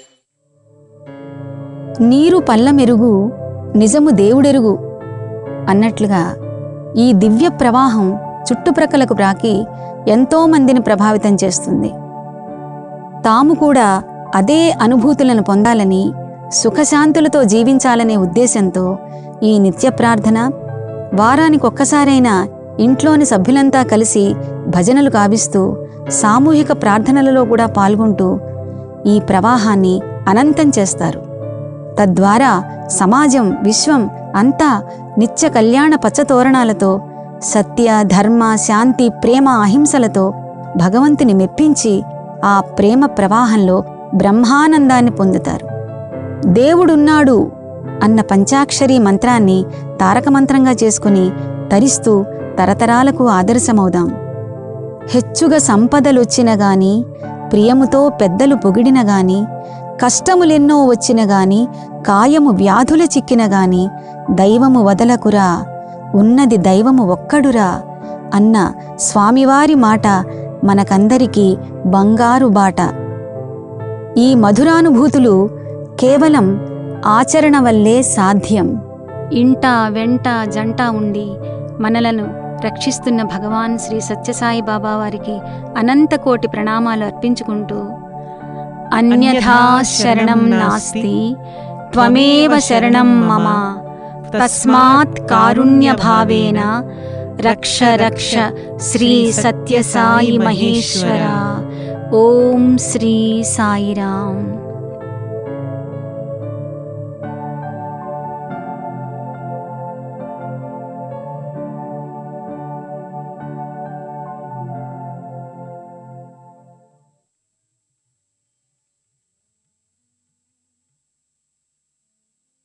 నీరు పల్లమెరుగు, నిజము దేవుడెరుగు అన్నట్లుగా ఈ దివ్య ప్రవాహం చుట్టుప్రక్కలకు ప్రాకి ఎంతోమందిని ప్రభావితం చేస్తుంది. తాము కూడా అదే అనుభూతులను పొందాలని, సుఖశాంతులతో జీవించాలనే ఉద్దేశంతో ఈ నిత్య ప్రార్థన, వారానికొక్కసారైనా ఇంట్లోని సభ్యులంతా కలిసి భజనలు గావిస్తూ సామూహిక ప్రార్థనలలో కూడా పాల్గొంటూ ఈ ప్రవాహాన్ని అనంతం చేస్తారు. తద్వారా సమాజం, విశ్వం అంతా నిత్య కళ్యాణ పచ్చతోరణాలతో, సత్య, ధర్మ, శాంతి, ప్రేమ, అహింసలతో భగవంతుని మెప్పించి ఆ ప్రేమ ప్రవాహంలో బ్రహ్మానందాన్ని పొందుతారు. దేవుడున్నాడు అన్న పంచాక్షరీ మంత్రాన్ని తారక మంత్రంగా చేసుకుని తరిస్తూ తరతరాలకు ఆదర్శమవుదాం. హెచ్చుగా సంపదలొచ్చిన గాని, ప్రియముతో పెద్దలు పొగిడిన గాని, కష్టములెన్నో వచ్చిన గాని, కాయము వ్యాధుల చిక్కిన గాని, దైవము వదలకురా, ఉన్నది దైవము ఒక్కడురా అన్న స్వామివారి మాట మనకందరికీ బంగారు బాట. ఈ మధురానుభూతులు కేవలం ఆచరణ వల్లే సాధ్యం. ఇంట వెంట జంట ఉండి మనలను రక్షిస్తున్న భగవాన్ శ్రీ సత్యసాయి బాబా వారికి అనంతకోటి ప్రణామాలు అర్పించుకుంటూ, అన్యథా శరణం నాస్తి త్వమేవ శరణం మమ తస్మాత్ కారుణ్య భావేన రక్ష రక్ష శ్రీ సత్యసాయి మహేశ్వర. ఓం శ్రీ సాయిరాం.